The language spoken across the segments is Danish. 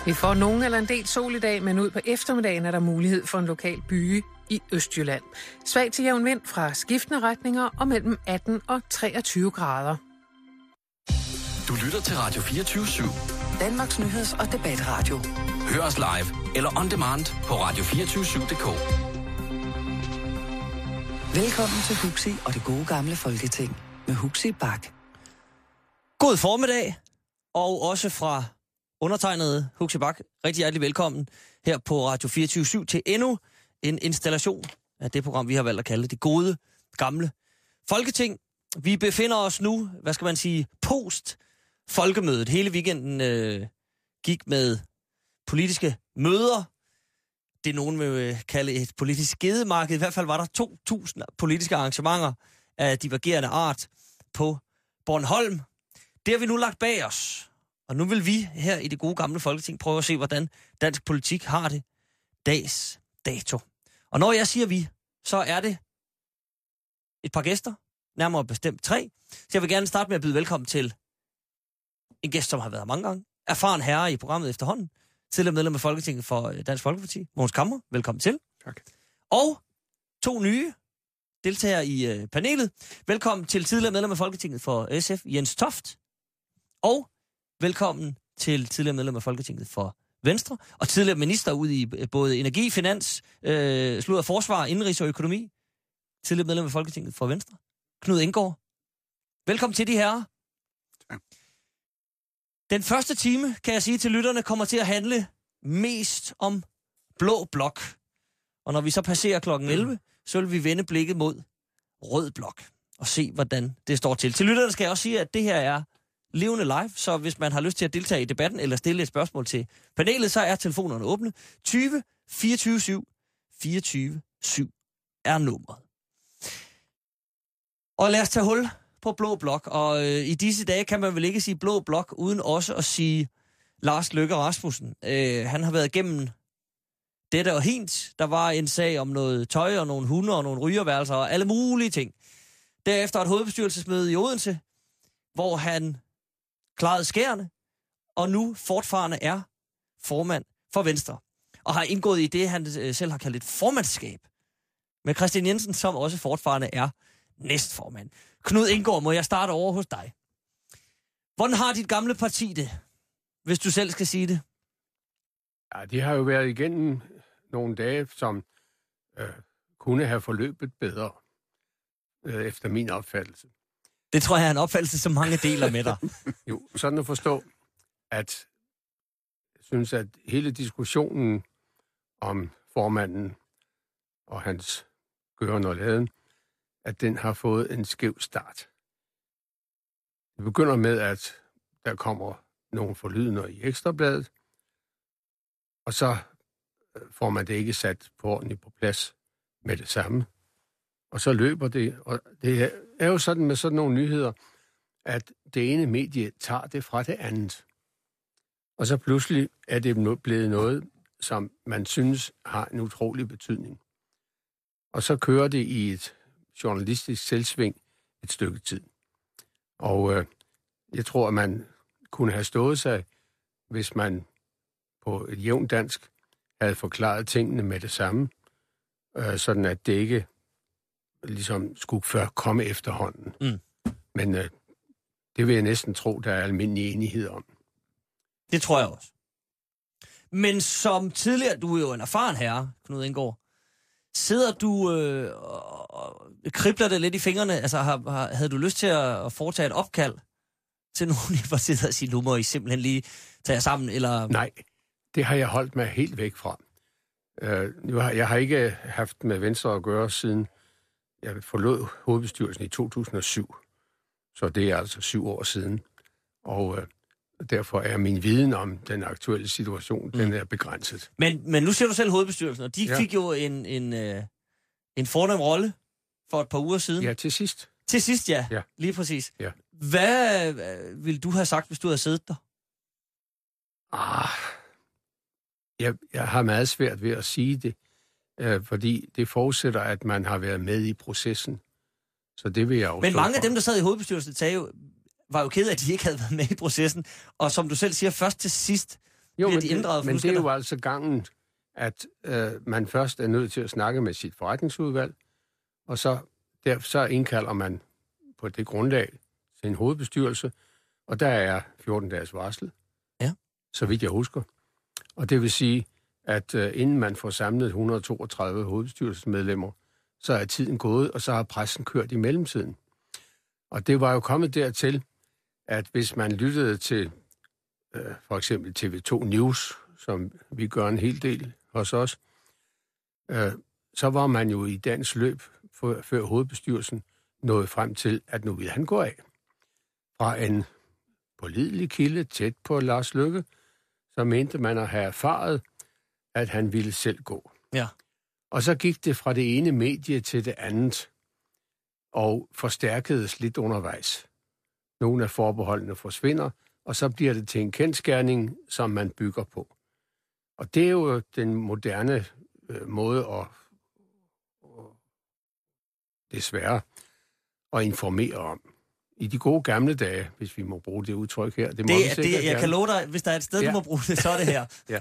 Vi får nogen eller en del sol i dag, men ud på eftermiddagen er der mulighed for en lokal byge i Østjylland. Svag til jævn vind fra skiftende retninger og mellem 18 og 23 grader. Du lytter til Radio 24/7. Danmarks nyheds- og debatradio. Hør os live eller on demand på radio247.dk. Velkommen til Huxi og det gode gamle Folketing med Huxi Bak. God formiddag, og også fra undertegnede Huxi Bak. Rigtig hjertelig velkommen her på Radio 24/7 til endnu en installation af det program, vi har valgt at kalde det gode gamle Folketing. Vi befinder os nu, hvad skal man sige, post-folkemødet. Hele weekenden gik med politiske møder. Det nogen vil kalde et politisk gedemarked. I hvert fald var der 2.000 politiske arrangementer af divergerende art på Bornholm. Det har vi nu lagt bag os. Og nu vil vi her i det gode gamle Folketing prøve at se, hvordan dansk politik har det dags dato. Og når jeg siger vi, så er det et par gæster, nærmere bestemt 3. Så jeg vil gerne starte med at byde velkommen til en gæst, som har været her mange gange. Erfaren herre i programmet efterhånden. Tidligere medlem af Folketinget for Dansk Folkeparti. Mogens Camre, velkommen til. Tak. Og 2 nye deltagere i panelet. Velkommen til tidligere medlem af Folketinget for SF, Jens Toft. Og velkommen til tidligere medlem af Folketinget for Venstre, og tidligere minister ude i både energi, finans, forsvar, indenrigs og økonomi. Tidligere medlem af Folketinget for Venstre, Knud Enggaard. Velkommen til de herrer. Tak. Den første time, kan jeg sige til lytterne, kommer til at handle mest om blå blok. Og når vi så passerer klokken 11, så vil vi vende blikket mod rød blok og se, hvordan det står til. Til lytterne skal jeg også sige, at det her er levende live, så hvis man har lyst til at deltage i debatten eller stille et spørgsmål til panelet, så er telefonerne åbne. 20 24 7 24 7 er nummeret. Og lad os tage hul på blå blok, og i disse dage kan man vel ikke sige blå blok, uden også at sige Lars Løkke Rasmussen. Han har været igennem dette og hint. Der var en sag om noget tøj og nogle hunde og nogle rygerværelser og alle mulige ting. Derefter et hovedbestyrelsesmøde i Odense, hvor han klarede skærene, og nu fortfarande er formand for Venstre. Og har indgået i det, han selv har kaldt et formandskab med Kristian Jensen, som også fortfarande er næstformand. Knud Enggaard, må jeg starte over hos dig. Hvordan har dit gamle parti det, hvis du selv skal sige det? Ja, de har jo været igennem nogle dage, som kunne have forløbet bedre, efter min opfattelse. Det tror jeg er en opfattelse, som mange deler med dig. Jo, sådan at forstå, at jeg synes, at hele diskussionen om formanden og hans gøren og laden, at den har fået en skæv start. Det begynder med, at der kommer nogle forlydender i Ekstrabladet, og så får man det ikke sat på ordentligt på plads med det samme. Og så løber det, og det er jo sådan med sådan nogle nyheder, at det ene medie tager det fra det andet. Og så pludselig er det blevet noget, som man synes har en utrolig betydning. Og så kører det i et journalistisk selvsving et stykke tid. Og jeg tror, at man kunne have stået sig, hvis man på et jævnt dansk havde forklaret tingene med det samme, sådan at det ikke ligesom skulle før komme efterhånden. Mm. Men det vil jeg næsten tro, der er almindelig enighed om. Det tror jeg også. Men som tidligere, du er jo en erfaren herre, Knud Enggaard, sidder du og kribler det lidt i fingrene? Altså, havde du lyst til at foretage et opkald til nogen i partiet og sige, nu må I simpelthen lige tage jer sammen? Eller? Nej, det har jeg holdt mig helt væk fra. Jeg har ikke haft med Venstre at gøre, siden jeg forlod hovedbestyrelsen i 2007. Så det er altså 7 år siden. Og derfor er min viden om den aktuelle situation, den er begrænset. Men nu ser du selv hovedbestyrelsen, og de fik jo en fornem rolle for et par uger siden. Ja, til sidst. Til sidst, ja. Lige præcis. Ja. Hvad ville du have sagt, hvis du havde siddet der? Jeg har meget svært ved at sige det, fordi det forudsætter, at man har været med i processen. Så det vil jeg jo. Men mange af dem, der sad i hovedbestyrelsen, var jo ked af, at de ikke havde været med i processen. Og som du selv siger, først til sidst bliver de inddraget? Men det er jo altså gangen, at man først er nødt til at snakke med sit forretningsudvalg, og så indkalder man på det grundlag til en hovedbestyrelse, og der er 14 dages varsel, så vidt jeg husker. Og det vil sige, at inden man får samlet 132 hovedbestyrelsesmedlemmer, så er tiden gået, og så har pressen kørt i mellemtiden. Og det var jo kommet dertil, at hvis man lyttede til for eksempel TV2 News, som vi gør en hel del hos os, så var man jo i dagens løb, før hovedbestyrelsen nåede frem til, at nu vil han gå af. Fra en pålidelig kilde tæt på Lars Løkke, så mente man at have erfaret, at han ville selv gå. Ja. Og så gik det fra det ene medie til det andet, og forstærkedes lidt undervejs. Nogle af forbeholdene forsvinder, og så bliver det til en kendsgerning, som man bygger på. Og det er jo den moderne måde at desværre at informere om. I de gode gamle dage, hvis vi må bruge det udtryk her. Jeg kan love dig, hvis der er et sted, du må bruge det, så er det her. Ja.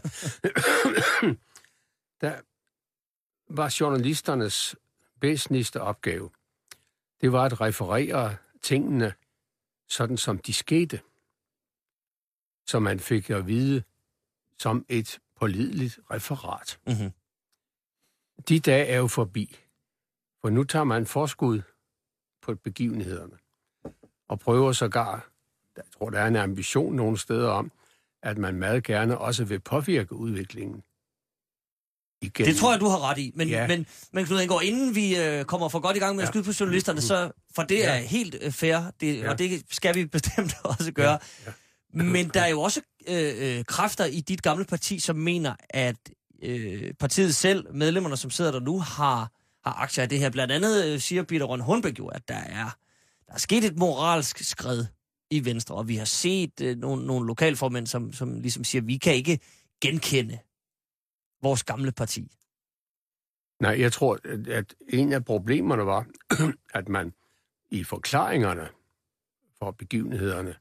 Der var journalisternes væsentligste opgave. Det var at referere tingene sådan, som de skete. Så man fik at vide som et pålideligt referat. Mm-hmm. De dage er jo forbi. For nu tager man forskud på begivenhederne. Og prøver sågar, jeg tror, der er en ambition nogle steder om, at man meget gerne også vil påvirke udviklingen. Igen. Det tror jeg, du har ret i. Men Knud Enggaard, inden vi kommer for godt i gang med at skyde på journalisterne, så for det er helt fair, og det skal vi bestemt også gøre. Ja. Men der er jo også kræfter i dit gamle parti, som mener, at partiet selv, medlemmerne, som sidder der nu, har aktier i det her. Blandt andet siger Peter Rønn Hornbech jo, at der er sket et moralsk skred i Venstre, og vi har set nogle lokalformænd, som ligesom siger, at vi kan ikke genkende vores gamle parti. Nej, jeg tror, at en af problemerne var, at man i forklaringerne for begivenhederne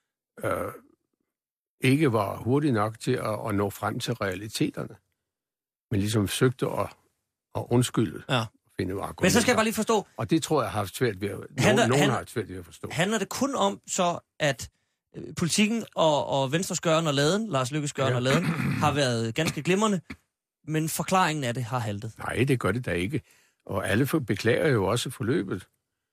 ikke var hurtig nok til at nå frem til realiteterne, men ligesom søgte at undskylde. Ja. Men så skal jeg bare lige forstå... Og det tror jeg har haft svært ved nogen har svært ved at forstå. Handler det kun om så, at politikken og Venstres gøren og laden, Lars Løkkes gøren og laden, har været ganske glimrende, men forklaringen af det har haltet? Nej, det gør det da ikke. Og alle beklager jo også forløbet.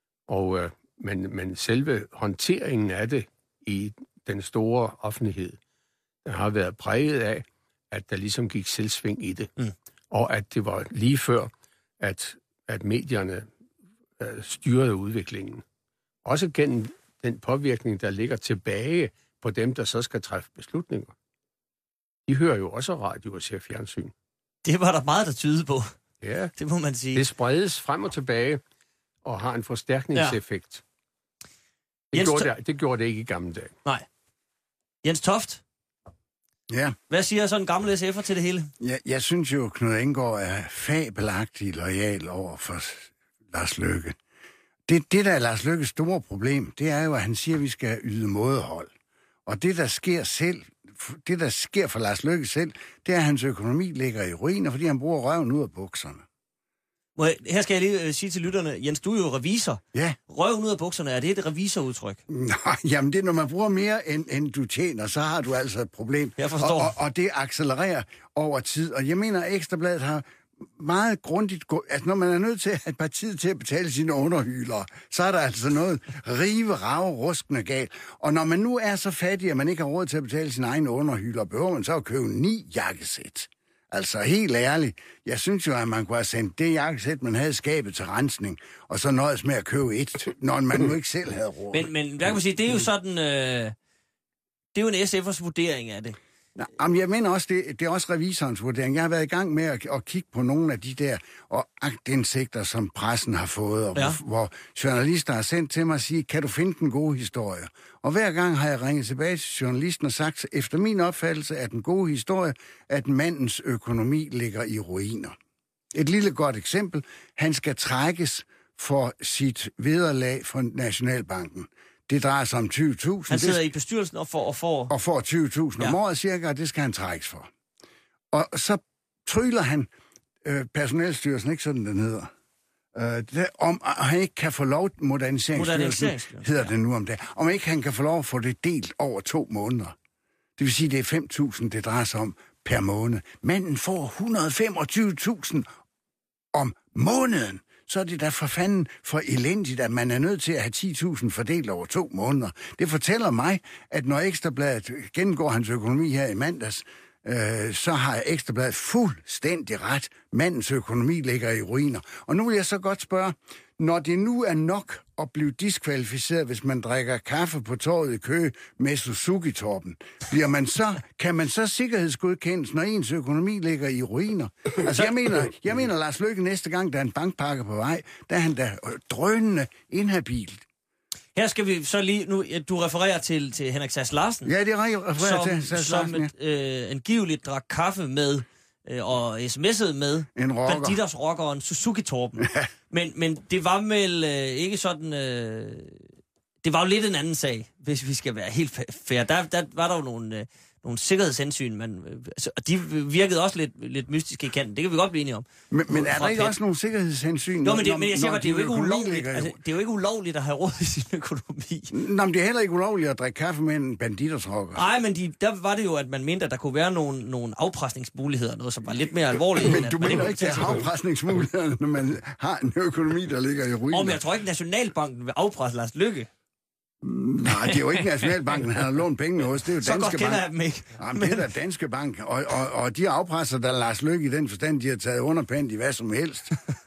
Men selve håndteringen af det i den store offentlighed, der har været præget af, at der ligesom gik selvsving i det. Mm. Og at det var lige før, at medierne styrede udviklingen. Også gennem den påvirkning, der ligger tilbage på dem, der så skal træffe beslutninger. De hører jo også radio og ser fjernsyn. Det var der meget, der tyder på. Ja. Det må man sige. Det spredes frem og tilbage og har en forstærkningseffekt. Ja. Det gjorde det ikke i gamle dage. Nej. Jens Toft? Ja. Hvad siger sådan en gammel SF'er til det hele? Ja, jeg synes jo, Knud Enggaard er fabelagtig loyal over for Lars Løkke. Det, der er Lars Løkkes store problem, det er jo, at han siger, at vi skal yde mådehold. Og det, der sker for Lars Løkke selv, det er, at hans økonomi ligger i ruiner, fordi han bruger røven ud af bukserne. Her skal jeg lige sige til lytterne, Jens, du er jo revisor. Ja. Røven ud af bukserne, er det et revisorudtryk? Nej, jamen det er, når man bruger mere, end du tjener, så har du altså et problem. Jeg forstår. Og det accelererer over tid. Og jeg mener, at Ekstra Bladet har meget grundigt... Altså, når man er nødt til at have partiet til at betale sine underhylere, så er der altså noget ruskende galt. Og når man nu er så fattig, at man ikke har råd til at betale sine egne underhylere, behøver man så at købe 9 jakkesæt. Altså, helt ærligt, jeg synes jo, at man kunne have sendt det jakkesæt, man havde skabet til rensning, og så nøjes med at købe et, når man nu ikke selv havde råd. Men der kan man sige, det er jo sådan... det er jo en SF'ers vurdering af det. Jamen, jeg mener også, det er også revisorens vurdering. Jeg har været i gang med at kigge på nogle af de der aktindsigter, som pressen har fået, og hvor journalister har sendt til mig og sige, kan du finde den gode historie? Og hver gang har jeg ringet tilbage til journalisten og sagt, efter min opfattelse er den gode historie, at mandens økonomi ligger i ruiner. Et lille godt eksempel. Han skal trækkes for sit vederlag fra Nationalbanken. Det drejer sig om 20.000. Han sidder i bestyrelsen og får 20.000 om året cirka, og det skal han trækkes for. Og så tryller han personelstyrelsen, ikke sådan den hedder, om han ikke kan få lov, moderniseringsstyrelsen hedder det nu om det, om ikke han kan få lov at få det delt over 2 måneder. Det vil sige, det er 5.000, det drejer sig om per måned. Manden får 125.000 om måneden. Så er det da for fanden for elendigt, at man er nødt til at have 10.000 fordelt over 2 måneder. Det fortæller mig, at når Ekstrabladet gennemgår hans økonomi her i mandags, så har Ekstrabladet fuldstændig ret. Mandens økonomi ligger i ruiner. Og nu vil jeg så godt spørge, når det nu er nok at blive diskvalificeret, hvis man drikker kaffe på torvet i Køge med Suzuki-torpen, kan man så sikkerhedsgodkendes, når ens økonomi ligger i ruiner? Altså, jeg mener Lars Løkke næste gang, der er en bankpakke på vej, der er han da drønende inhabil. Her skal vi så lige... Nu, du refererer til Henrik Sass Larsen. Ja, det refererer til Sass Larsen, som angiveligt drak kaffe med og sms'ede med Banditers rockeren Suzuki-torpen. Ja. Men det var vel ikke sådan... det var jo lidt en anden sag, hvis vi skal være helt fair. Der var der jo nogle sikkerhedshensyn, og de virkede også lidt mystiske i kanten. Det kan vi godt blive enige om. Men er der ikke også nogle sikkerhedshensyn? Nå, men jeg siger bare, det er jo ikke ulovligt. Altså, det er jo ikke ulovligt at have råd i sin økonomi. Nå, men det er heller ikke ulovligt at drikke kaffe med en Banditers rocker. Nej, men der var det jo, at man mente, at der kunne være nogle afpresningsmuligheder, noget som var lidt mere alvorligt. Men du mener ikke, der er afpresningsmuligheder, når man har en økonomi, der ligger i ruiner? Men jeg tror ikke, Nationalbanken vil afpresse Lars Løkke. Nej, det er jo ikke Nationalbanken, han har lånt pengene hos. Det er jo så Danske godt kender Bank. Jeg dem ikke. Jamen, det er da Danske Bank, og de afpresser der Lars Løkke i den forstand, de har taget underpant i hvad som helst.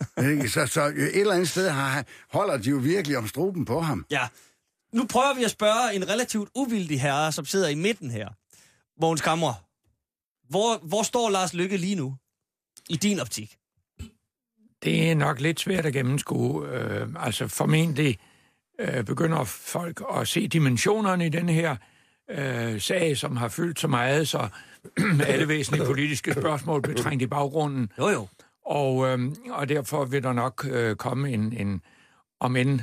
så et eller andet sted holder de jo virkelig om struben på ham. Ja. Nu prøver vi at spørge en relativt uvildig herre, som sidder i midten her. Mogens Kamre. Hvor står Lars Løkke lige nu? I din optik? Det er nok lidt svært at gennemskue. Altså formentlig begynder folk at se dimensionerne i den her sag, som har fyldt så meget, så alle væsentlige politiske spørgsmål blev trængt i baggrunden. Jo. Og derfor vil der nok komme en om end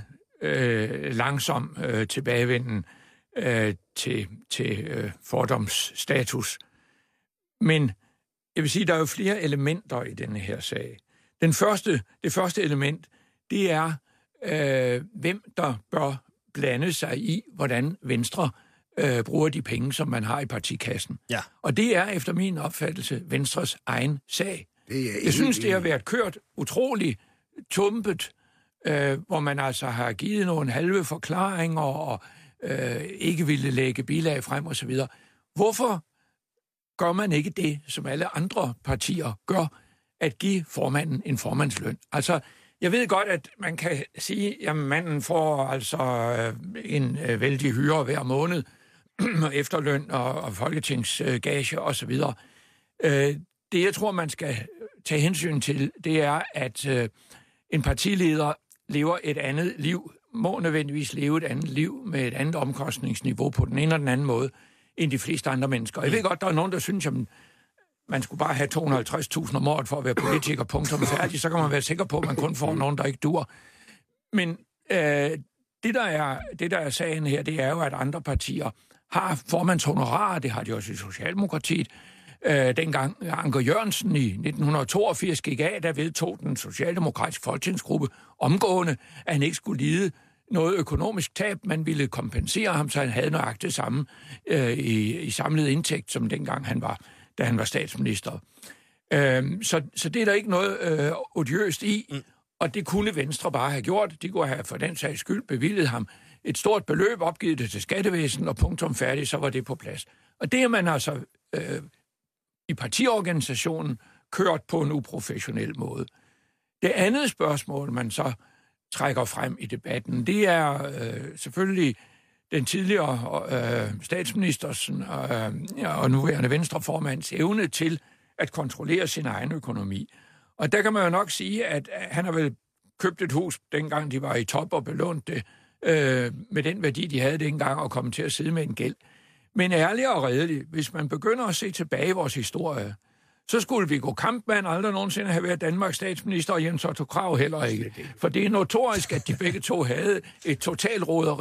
langsom tilbagevenden til fordomsstatus. Men jeg vil sige, der er jo flere elementer i denne her sag. Det første element, det er, hvem der bør blande sig i, hvordan Venstre bruger de penge, som man har i partikassen. Ja. Og det er efter min opfattelse Venstres egen sag. Jeg synes, det har været kørt utroligt tumpet, hvor man altså har givet nogle halve forklaringer og ikke ville lægge bilag frem og så videre. Hvorfor gør man ikke det, som alle andre partier gør, at give formanden en formandsløn? Altså, jeg ved godt, at man kan sige, at manden får altså en vældig hyre hver måned, efterløn og folketingsgage osv. Det, jeg tror, man skal tage hensyn til, det er, at en partileder lever et andet liv, må nødvendigvis leve et andet liv med et andet omkostningsniveau på den ene og den anden måde, end de fleste andre mennesker. Jeg ved godt, der er nogen, der synes, at man skulle bare have 250.000 om året for at være politiker, punktum færdig, så kan man være sikker på, at man kun får nogen, der ikke dur. Men det, der er sagen her, det er jo, at andre partier har formandshonorarer, det har de også i Socialdemokratiet. Dengang Anker Jørgensen i 1982 gik af, der vedtog den socialdemokratiske folketingsgruppe omgående, at han ikke skulle lide noget økonomisk tab. Man ville kompensere ham, så han havde nøjagtigt samme i samlet indtægt, som dengang da han var statsminister. Så det er der ikke noget odiøst i, og det kunne Venstre bare have gjort. De kunne have for den sags skyld bevilget ham et stort beløb, opgivet det til skattevæsen, og punktum færdig, så var det på plads. Og det er man altså i partiorganisationen kørt på en uprofessionel måde. Det andet spørgsmål, man så trækker frem i debatten, det er selvfølgelig den tidligere statsministers og nuværende Venstreformands evne til at kontrollere sin egen økonomi. Og der kan man jo nok sige, at han har vel købt et hus, dengang de var i top, og belånt det med den værdi, de havde dengang, og kommet til at sidde med en gæld. Men ærligt og redeligt, hvis man begynder at se tilbage i vores historie, så skulle Viggo Kampmann aldrig nogensinde have været Danmarks statsminister, og Jens Otto Krag heller ikke. For det er notorisk, at de begge to havde et totalt roderi,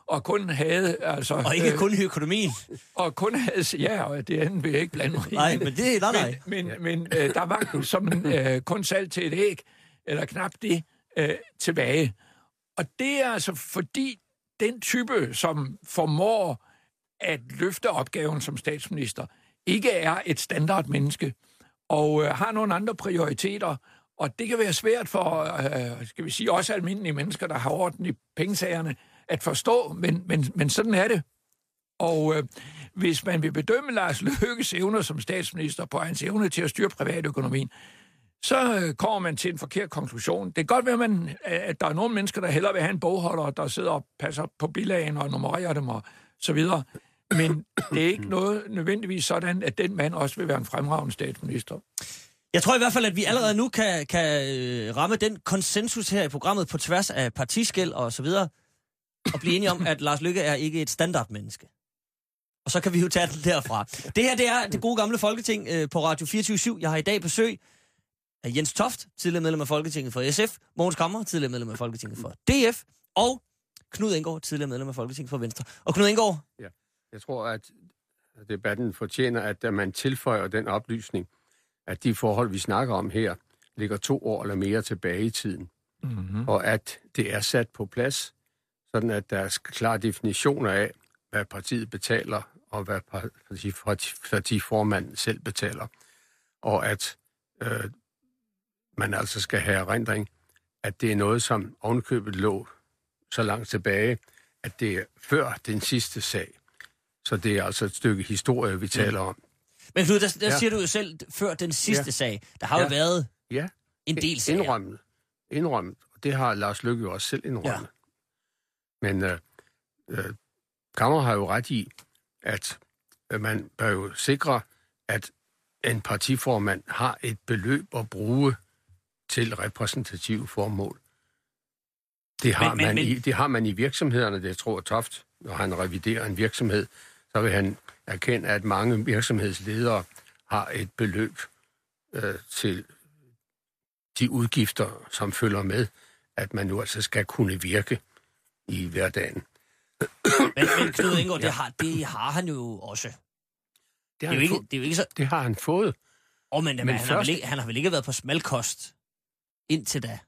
og kun havde... Altså, og ikke kun i økonomien. Og kun havde... Ja, og det andet vil jeg ikke blande mig i. Nej, men det er nej. Men der var som kun salg til et æg, eller knap det, tilbage. Og det er altså fordi den type, som formår at løfte opgaven som statsminister, ikke er et standardmenneske, og har nogle andre prioriteter, og det kan være svært for, skal vi sige, også almindelige mennesker, der har orden i pengesagerne, at forstå, men sådan er det. Og hvis man vil bedømme Lars Løkkes evner som statsminister på hans evne til at styre privatøkonomien, så kommer man til en forkert konklusion. Det kan godt være, at der er nogle mennesker, der hellere vil have en bogholder, der sidder og passer på bilagen og nummererer dem og så videre. Men det er ikke noget nødvendigvis sådan, at den mand også vil være en fremragende statsminister. Jeg tror i hvert fald, at vi allerede nu kan ramme den konsensus her i programmet på tværs af partiskel og så videre, og blive enige om, at Lars Løkke er ikke et standardmenneske. Og så kan vi jo tage den derfra. Det her, det er det gode gamle Folketing på Radio 24/7. Jeg har i dag besøg af Jens Toft, tidligere medlem af Folketinget for SF, Mogens Camre, tidligere medlem af Folketinget for DF, og Knud Enggaard, tidligere medlem af Folketinget for Venstre. Og Knud Enggaard? Ja, jeg tror, at debatten fortjener, at man tilføjer den oplysning, at de forhold, vi snakker om her, ligger 2 år eller mere tilbage i tiden. Mm-hmm. Og at det er sat på plads, sådan at der er klare definitioner af, hvad partiet betaler, og hvad partiformanden selv betaler. Og at man altså skal have erindring, at det er noget, som ovenkøbet lå så langt tilbage, at det er før den sidste sag. Så det er altså et stykke historie, vi taler om. Men Knud, der siger du jo selv, før den sidste sag. Der har jo været en del sager. Indrømmet. Og det har Lars Løkke jo også selv indrømmet. Ja. Men Camre har jo ret i, at man bør jo sikre, at en partiformand har et beløb at bruge til repræsentative formål. Det har man i virksomhederne, det tror jeg Toft, når han reviderer en virksomhed, så vil han erkende, at mange virksomhedsledere har et beløb til de udgifter, som følger med, at man nu altså skal kunne virke i hverdagen. Men Knud Enggaard, det har han jo også. Det er jo ikke så... Det har han fået. Men han har vel ikke været på smalkost indtil da?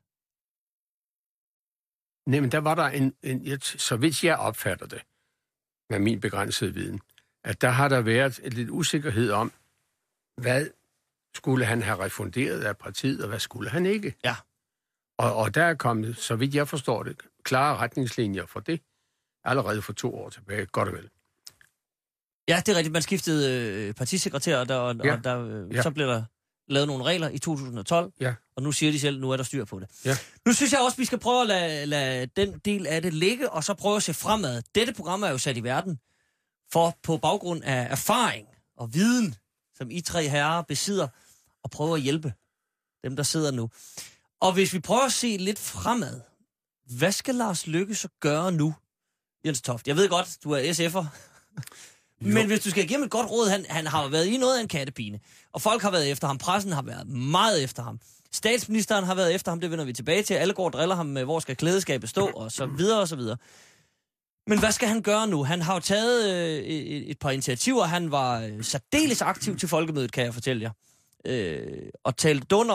Nej, men der var der så vidt jeg opfatter det, med min begrænsede viden, at der har der været lidt usikkerhed om, hvad skulle han have refunderet af partiet, og hvad skulle han ikke. Ja. Og der er kommet, så vidt jeg forstår det, klare retningslinjer for det, allerede for 2 år tilbage, godt og vel. Ja, det er rigtigt. Man skiftede partisekretær, og så blev der lavet nogle regler i 2012, og nu siger de selv, nu er der styr på det. Ja. Nu synes jeg også, vi skal prøve at lade den del af det ligge, og så prøve at se fremad. Dette program er jo sat i verden for på baggrund af erfaring og viden, som I 3 herrer besidder, og prøve at hjælpe dem, der sidder nu. Og hvis vi prøver at se lidt fremad, hvad skal Lars Løkke så gøre nu, Jens Toft? Jeg ved godt, du er SF'er. Men hvis du skal give ham et godt råd, han har været i noget af en kattepine, og folk har været efter ham, pressen har været meget efter ham, statsministeren har været efter ham, det vender vi tilbage til, alle går og driller ham med, hvor skal klædeskabet stå, og så videre og så videre. Men hvad skal han gøre nu? Han har jo taget et par initiativer, han var særdeles aktiv til folkemødet, kan jeg fortælle jer, og talte dunder,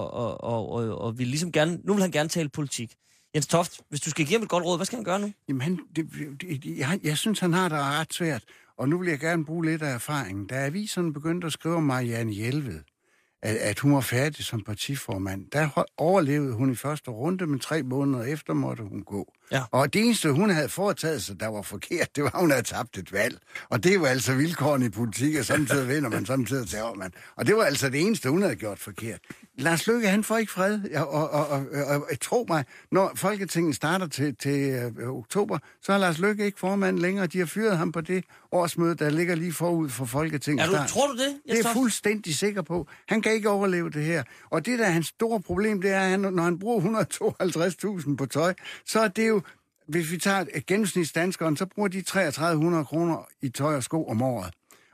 og vil ligesom gerne, nu vil han gerne tale politik. Jens Toft, hvis du skal give ham et godt råd, hvad skal han gøre nu? Jamen, jeg synes, han har det ret svært, og nu vil jeg gerne bruge lidt af erfaringen. Da aviserne begyndte at skrive om Marianne Jelved, at hun var færdig som partiformand, der overlevede hun i første runde, men 3 måneder efter måtte hun gå. Ja. Og det eneste, hun havde foretaget sig, der var forkert, det var, at hun havde tabt et valg. Og det var altså vilkårene i politik, og samtidig vinder man, samtidig tager man. Og det var altså det eneste, hun havde gjort forkert. Lars Løkke, han får ikke fred, og tro mig, når Folketinget starter til oktober, så er Lars Løkke ikke formand længere. De har fyret ham på det årsmøde, der ligger lige forud for Folketinget. Tror du det? Det er jeg fuldstændig sikker på. Han kan ikke overleve det her. Og det, der er hans store problem, det er, at når han bruger 152.000 på tøj, så er det jo, hvis vi tager et gennemsnitsdanskeren, så bruger de 3300 kroner i tøj og sko om året.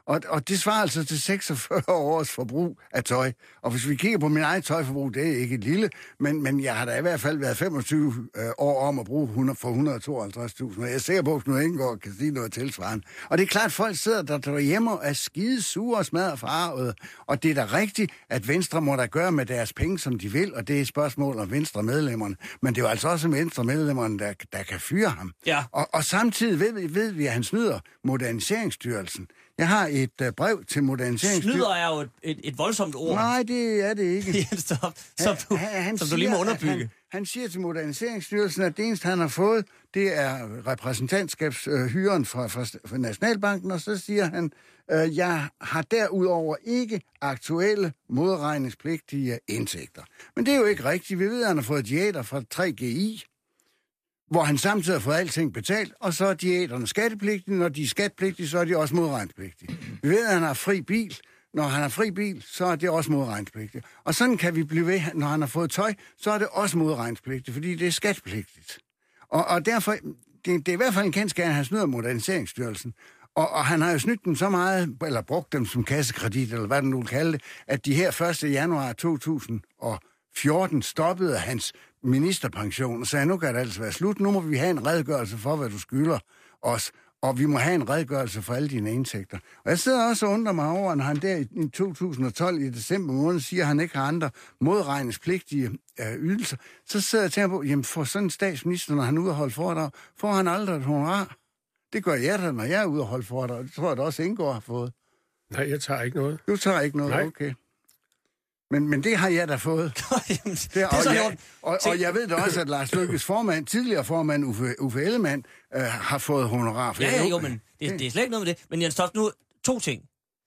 Og det svarer altså til 46 års forbrug af tøj. Og hvis vi kigger på min eget tøjforbrug, det er ikke et lille, men jeg har da i hvert fald været 25 år om at bruge for 152.000. Og jeg er sikker på, at Knud Enggaard kan sige noget tilsvarende. Og det er klart, at folk sidder derhjemme og er skide sure og smadret forarvet. Og det er da rigtigt, at Venstre må da gøre med deres penge, som de vil, og det er et spørgsmål om Venstre-medlemmerne. Men det er jo altså også Venstre-medlemmerne, der kan fyre ham. Ja. Og samtidig ved vi, at han snyder Moderniseringsstyrelsen. Jeg har et brev til Moderniseringsstyrelsen. Snyder er jo et voldsomt ord. Nej, det er det ikke. Som du lige må underbygge. Han siger til Moderniseringsstyrelsen, at det eneste, han har fået, det er repræsentantskabshyren fra Nationalbanken, og så siger han, jeg har derudover ikke aktuelle modregningspligtige indtægter. Men det er jo ikke rigtigt. Vi ved, at han har fået diæter fra 3GI, hvor han samtidig har fået alting betalt, og så er diæterne skattepligtige. Når de er skattepligtige, så er de også modregningspligtige. Vi ved, at han har fri bil. Når han har fri bil, så er det også modregningspligtigt. Og sådan kan vi blive ved. Når han har fået tøj, så er det også modregningspligtigt, fordi det er skattepligtigt. Og derfor, det er i hvert fald en kendsgerning, at han snyder Moderniseringsstyrelsen. Og han har jo snydt dem så meget, eller brugt dem som kassekredit, eller hvad den nu vil kalde det, at de her 1. januar 2014 stoppede hans ministerpension, og sagde, nu kan det altså være slut, nu må vi have en redegørelse for, hvad du skylder os, og vi må have en redegørelse for alle dine indtægter. Og jeg sidder også og undrer mig over, når han der i 2012 i december måned siger, at han ikke har andre modregningspligtige ydelser, så sidder jeg og tænker på, jamen for sådan en statsminister, når han er ude og holde foredrag, får han aldrig et honorar. Det gør jeg da, når jeg er ude og holde foredrag. Det tror jeg da også Enggaard har fået. Nej, jeg tager ikke noget. Du tager ikke noget, nej. Okay. Men det har jeg da fået. Og jeg ved da også, at Lars Løkkes formand, tidligere formand Uffe Ellemann, har fået honorar. Jo, men det er slet ikke noget med det. Men Jens Toft, nu 2 ting.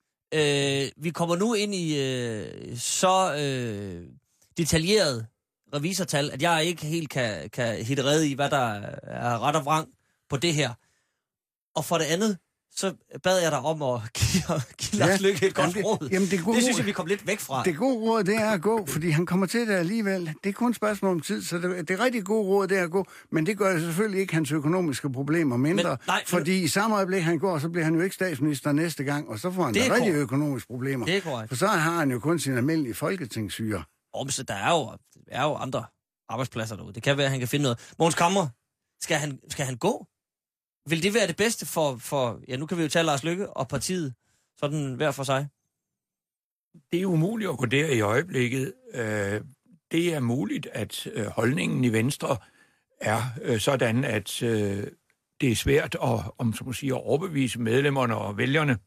Vi kommer nu ind i så detaljeret revisortal, at jeg ikke helt kan hitte rede i, hvad der er ret og vrang på det her. Og for det andet, så bad jeg dig om at give Lars Løkke et godt råd. Jamen det synes jeg, vi kom lidt væk fra. Det gode råd, det er at gå, fordi han kommer til det alligevel. Det er kun et spørgsmål om tid, så det rigtig gode råd, det er at gå. Men det gør selvfølgelig ikke hans økonomiske problemer mindre. Fordi i samme øjeblik, han går, så bliver han jo ikke statsminister næste gang, og så får han da rigtig økonomiske problemer. Det er korrekt. For så har han jo kun sin almindelige folketingshyre. Så der er jo andre arbejdspladser derude. Det kan være, at han kan finde noget. Mogens Kammer, skal han gå? Vil det være det bedste for ja, nu kan vi jo tage Lars Løkke og partiet, sådan hver for sig? Det er umuligt at gå der i øjeblikket. Det er muligt, at holdningen i Venstre er sådan, at det er svært at overbevise medlemmerne og vælgerne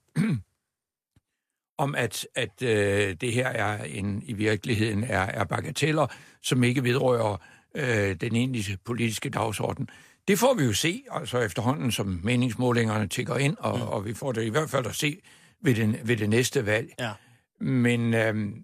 om, at det her er i virkeligheden er bagateller, som ikke vedrører den egentlige politiske dagsorden. Det får vi jo se, altså efterhånden, som meningsmålingerne tikker ind, og vi får det i hvert fald at se ved det næste valg. Ja. Men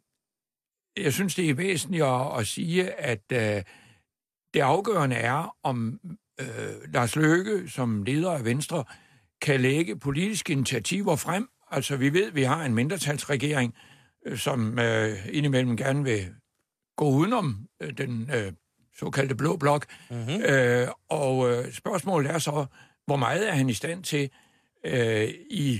jeg synes, det er væsentligt at sige, at det afgørende er, om Lars Løkke som leder af Venstre kan lægge politiske initiativer frem. Altså, vi ved, at vi har en mindretalsregering, som indimellem gerne vil gå udenom den såkaldte blå blok. Mm-hmm. Og spørgsmålet er så, hvor meget er han i stand til i,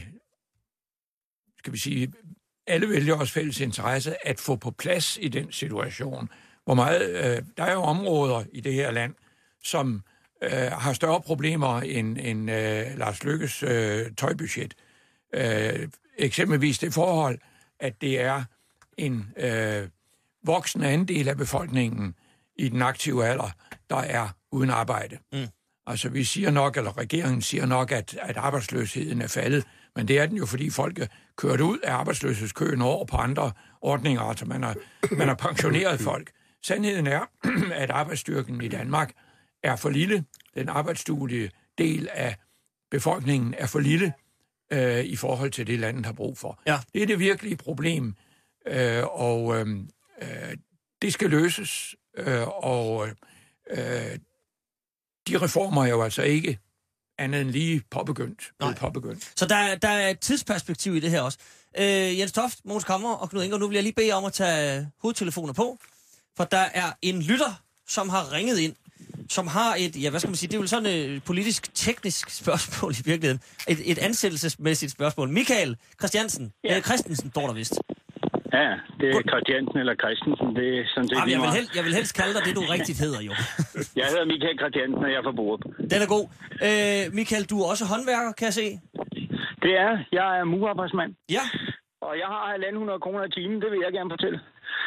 skal vi sige, alle vælgeres fælles interesse at få på plads i den situation. Hvor meget, der er jo områder i det her land, som har større problemer end Lars Løkkes tøjbudget. Eksempelvis det forhold, at det er en voksende andel af befolkningen i den aktive alder, der er uden arbejde. Mm. Altså vi siger nok, eller regeringen siger nok, at arbejdsløsheden er faldet, men det er den jo, fordi folk er kørt ud af arbejdsløshedskøen over på andre ordninger, altså man har pensioneret folk. Sandheden er, at arbejdsstyrken i Danmark er for lille. Den arbejdsduelige del af befolkningen er for lille i forhold til det, landet har brug for. Ja. Det er det virkelige problem, og det skal løses, og de reformer er jo altså ikke andet end lige påbegyndt. Så der er et tidsperspektiv i det her også. Jens Toft, Mogens Kammer og Knud Enggaard, nu vil jeg lige bede om at tage hovedtelefoner på, for der er en lytter, som har ringet ind. som har et, ja, hvad skal man sige, det er jo sådan et politisk-teknisk spørgsmål i virkeligheden. Et ansættelsesmæssigt spørgsmål. Michael Christiansen, Christensen står der vist. Ja, det er Christiansen eller Christensen, det er sådan set jeg vil helst kalde dig det, du rigtigt hedder, jo. Jeg hedder Michael Christiansen, og jeg er fra Borup. Den er god. Michael, du er også håndværker, kan jeg se. Det er. Jeg er murarbejdsmand. Ja. Og jeg har 1.500 kroner i timen, det vil jeg gerne fortælle.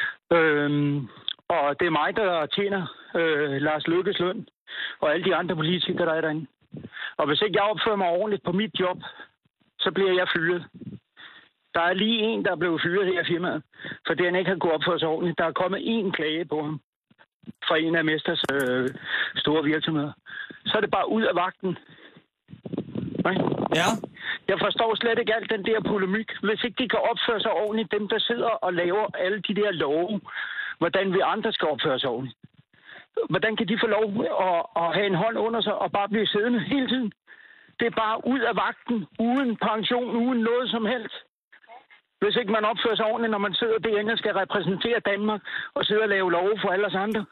Og det er mig, der tjener Lars Løkkes løn, og alle de andre politikere, der er derinde. Og hvis ikke jeg opfører mig ordentligt på mit job, så bliver jeg fyret. Der er lige en, der er blevet fyret her i firmaet, fordi han ikke har kunnet opføre sig ordentligt. Der er kommet én klage på ham fra en af Mesters store virksomheder. Så er det bare ud af vagten. Nej? Ja. Jeg forstår slet ikke alt den der polemik. Hvis ikke de kan opføre sig ordentligt, dem der sidder og laver alle de der love, hvordan vi andre skal opføre sig ordentligt. Hvordan kan de få lov at have en hånd under sig og bare blive siddende hele tiden? Det er bare ud af vagten, uden pension, uden noget som helst. Hvis ikke man opfører sig ordentligt, når man sidder derinde og skal repræsentere Danmark og sidder og lave love for alle os andre.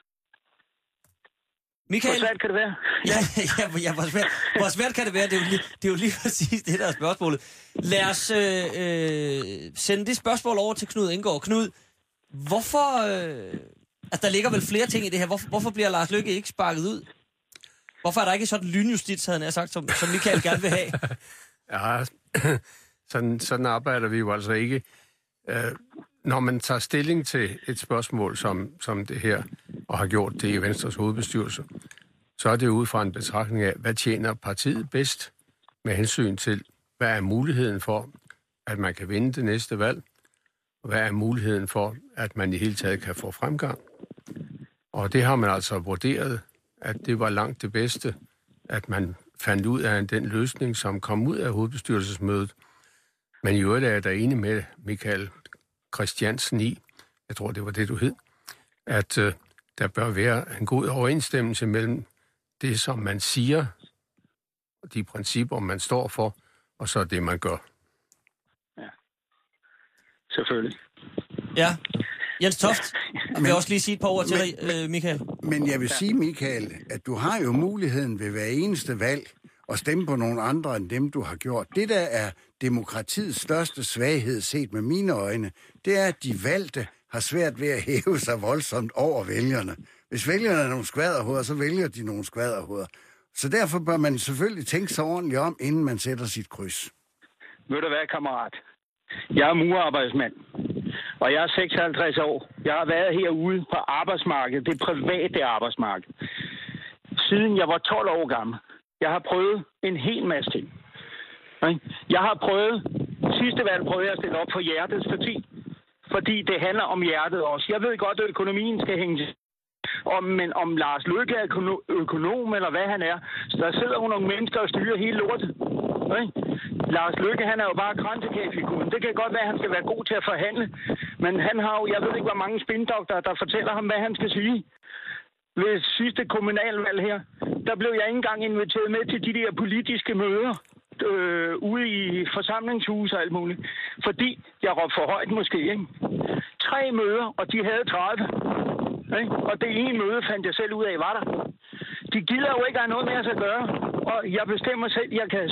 Michael? Hvor svært kan det være? Ja, hvor svært kan det være? Det er jo lige præcis det, der er spørgsmålet. Lad os sende det spørgsmål over til Knud Indgaard. Knud, hvorfor... altså, der ligger vel flere ting i det her. Hvorfor bliver Lars Løkke ikke sparket ud? Hvorfor er der ikke sådan en lynjustits, havde han sagt, som Michael gerne vil have? Ja, sådan arbejder vi jo altså ikke. Når man tager stilling til et spørgsmål som det her, og har gjort det i Venstres hovedbestyrelse, så er det ud fra en betragtning af, hvad tjener partiet bedst med hensyn til, hvad er muligheden for, at man kan vinde det næste valg, og hvad er muligheden for, at man i hele taget kan få fremgang. Og det har man altså vurderet, at det var langt det bedste, at man fandt ud af den løsning, som kom ud af hovedbestyrelsesmødet. Men i øvrigt er jeg da enig med Michael Christiansen i, jeg tror, det var det, du hed, at der bør være en god overensstemmelse mellem det, som man siger, og de principper, man står for, og så det, man gør. Ja, selvfølgelig. Ja, Jens Toft, jeg vil også lige sige et par ord til dig, Michael. Men jeg vil sige, Michael, at du har jo muligheden ved hver eneste valg at stemme på nogle andre end dem, du har gjort. Det, der er demokratiets største svaghed, set med mine øjne, det er, at de valgte har svært ved at hæve sig voldsomt over vælgerne. Hvis vælgerne er nogle skvaderhoveder, så vælger de nogle skvaderhoveder. Så derfor bør man selvfølgelig tænke sig ordentligt om, inden man sætter sit kryds. Ved du hvad, kammerat? Jeg er murarbejdsmand, og jeg er 56 år. Jeg har været herude på arbejdsmarkedet, det private arbejdsmarked, siden jeg var 12 år gammel. Jeg har prøvet en hel masse ting. Jeg har prøvet, sidste valg prøvede jeg at stille op for Hjertets Parti, fordi det handler om hjertet også. Jeg ved godt, at økonomien skal hænge til. Men om Lars Løkke er økonom, eller hvad han er, så der sidder jo nogle mennesker og styrer hele lortet. Lars Løkke, han er jo bare kransekagefiguren. Det kan godt være, at han skal være god til at forhandle, men han har jo, jeg ved ikke, hvor mange spindoktorer, der fortæller ham, hvad han skal sige. Ved sidste kommunalvalg her, der blev jeg ikke engang inviteret med til de der politiske møder ude i forsamlingshus og alt muligt. Fordi jeg råbte for højt måske, ikke? 3 møder, og de havde 30. Ikke? Og det ene møde fandt jeg selv ud af, var der. De gider jo ikke have noget med at gøre. Og jeg bestemmer selv,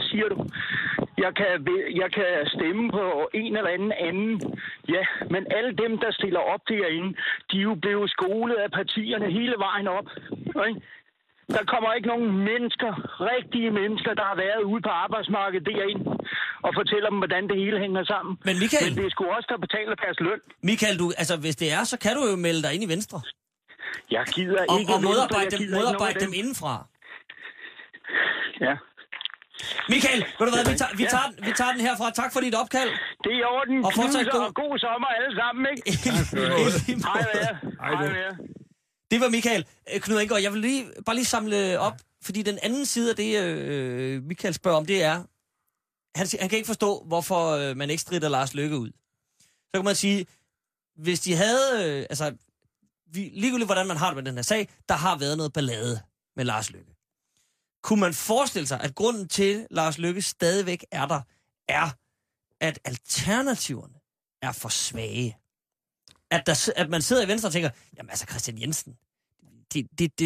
jeg kan stemme på en eller anden. Ja, men alle dem, der stiller op derinde, de er jo blevet skolet af partierne hele vejen op. Ikke? Der kommer ikke nogen mennesker, rigtige mennesker, der har været ude på arbejdsmarkedet derinde og fortæller dem, hvordan det hele hænger sammen. Men Michael... Men det er sgu også, der betaler deres løn. Michael, hvis det er, så kan du jo melde dig ind i Venstre. Jeg gider ikke... Og modarbejde dem indenfra. Ja. Michael, ved du hvad, vi tager den herfra. Tak for dit opkald. Det er i orden. Og fortsat god sommer alle sammen, ikke? Hej med jer. Hej med jer. Det var Michael. Knud Indgaard, jeg vil bare lige samle op, fordi den anden side af det, Michael spørger om, det er, han kan ikke forstå, hvorfor man ikke strider Lars Løkke ud. Så kan man sige, hvis de havde, ligegyldigt hvordan man har det med den her sag, der har været noget ballade med Lars Løkke. Kunne man forestille sig, at grunden til, Lars Løkke stadigvæk er der, er, at alternativerne er for svage? At man sidder i Venstre og tænker, jamen altså Christian Jensen,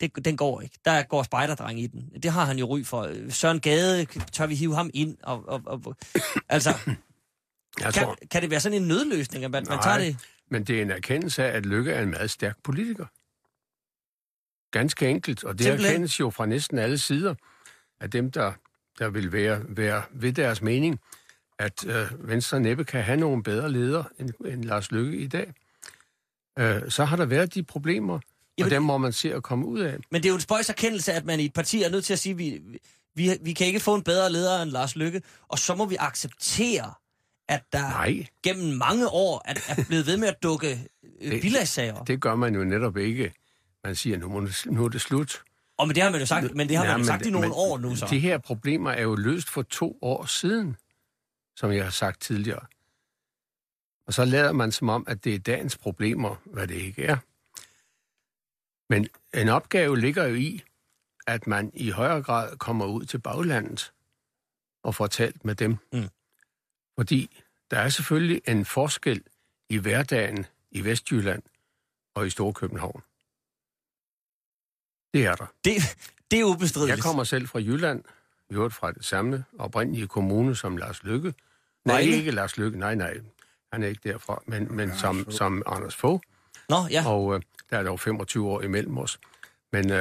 den går ikke. Der går spejderdreng i den. Det har han jo ry for. Søren Gade, tør vi hive ham ind? Altså, kan det være sådan en nødløsning, at man tager det? Men det er en erkendelse af, at Løkke er en meget stærk politiker. Ganske enkelt. Og det erkendes jo fra næsten alle sider af dem, der vil være ved deres mening, at Venstre næppe kan have nogen bedre leder end Lars Løkke i dag. Så har der været de problemer, og dem må man se at komme ud af. Men det er jo en spøjs erkendelse, at man i et parti er nødt til at sige, vi kan ikke få en bedre leder end Lars Løkke, og så må vi acceptere, at der gennem mange år er blevet ved med at dukke bilagssager. Det gør man jo netop ikke. Man siger, nu er det slut. Men det har man jo sagt, man jo sagt i nogle år nu så. De her problemer er jo løst for 2 år siden, som jeg har sagt tidligere. Og så lader man som om, at det er dagens problemer, hvad det ikke er. Men en opgave ligger jo i, at man i højere grad kommer ud til baglandet og får talt med dem. Fordi der er selvfølgelig en forskel i hverdagen i Vestjylland og i Storkøbenhavn. Det er der. Det er ubestrideligt. Jeg kommer selv fra Jylland, i øvrigt fra det samme oprindelige kommune som Lars Løkke. Nej, ikke Lars Løkke, nej. Han er ikke derfra, men som Anders Fogh. Nå, ja. Og der er dog 25 år imellem os. Men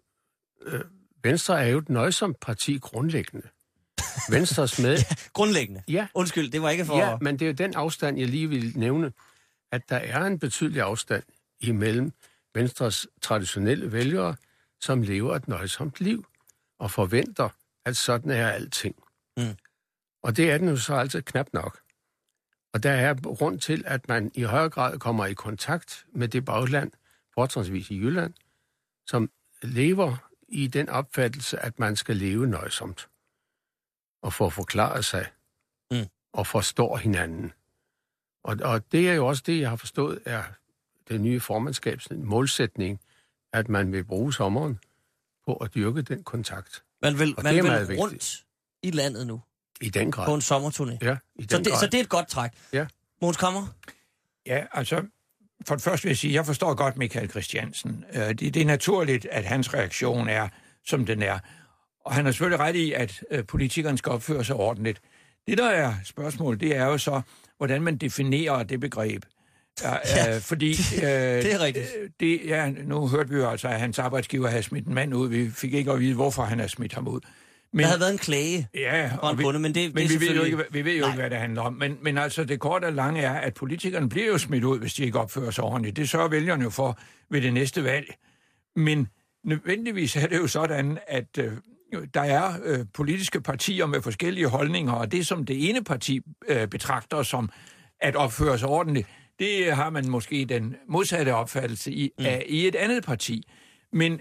Venstre er jo et nøjsomt parti grundlæggende. Venstres med... Ja, grundlæggende? Ja. Undskyld, det var ikke for... Ja, men det er jo den afstand, jeg lige vil nævne, at der er en betydelig afstand imellem Venstres traditionelle vælgere, som lever et nøjsomt liv og forventer, at sådan er alting. Og det er den jo så altså knap nok. Og der er grund til, at man i højere grad kommer i kontakt med det bagland, fortrinsvis i Jylland, som lever i den opfattelse, at man skal leve nøjsomt og få forklaret sig og forstår hinanden. Og det er jo også det, jeg har forstået, er det nye formandskabs målsætning, at man vil bruge sommeren på at dyrke den kontakt. Man vil rundt i landet nu? I den grad. På en sommerturné? Ja, i den grad. Så det er et godt træk. Ja. Måns Kammer? Ja, altså, for det første vil jeg sige, jeg forstår godt Michael Christiansen. Det er naturligt, at hans reaktion er, som den er. Og han har selvfølgelig ret i, at politikeren skal opføre sig ordentligt. Det, der er spørgsmål, det er jo så, hvordan man definerer det begreb. Fordi det er rigtigt. Nu hørte vi jo altså, at hans arbejdsgiver havde smidt en mand ud. Vi fik ikke at vide, hvorfor han havde smidt ham ud. Men, der havde været en klage fra en kunde, men det vi ved jo ikke, hvad det handler om. Men altså, det korte og lange er, at politikerne bliver jo smidt ud, hvis de ikke opfører sig ordentligt. Det sørger vælgerne jo for ved det næste valg. Men nødvendigvis er det jo sådan, at der er politiske partier med forskellige holdninger, og det, som det ene parti betragter som at opføre sig ordentligt, det har man måske den modsatte opfattelse i et andet parti. Men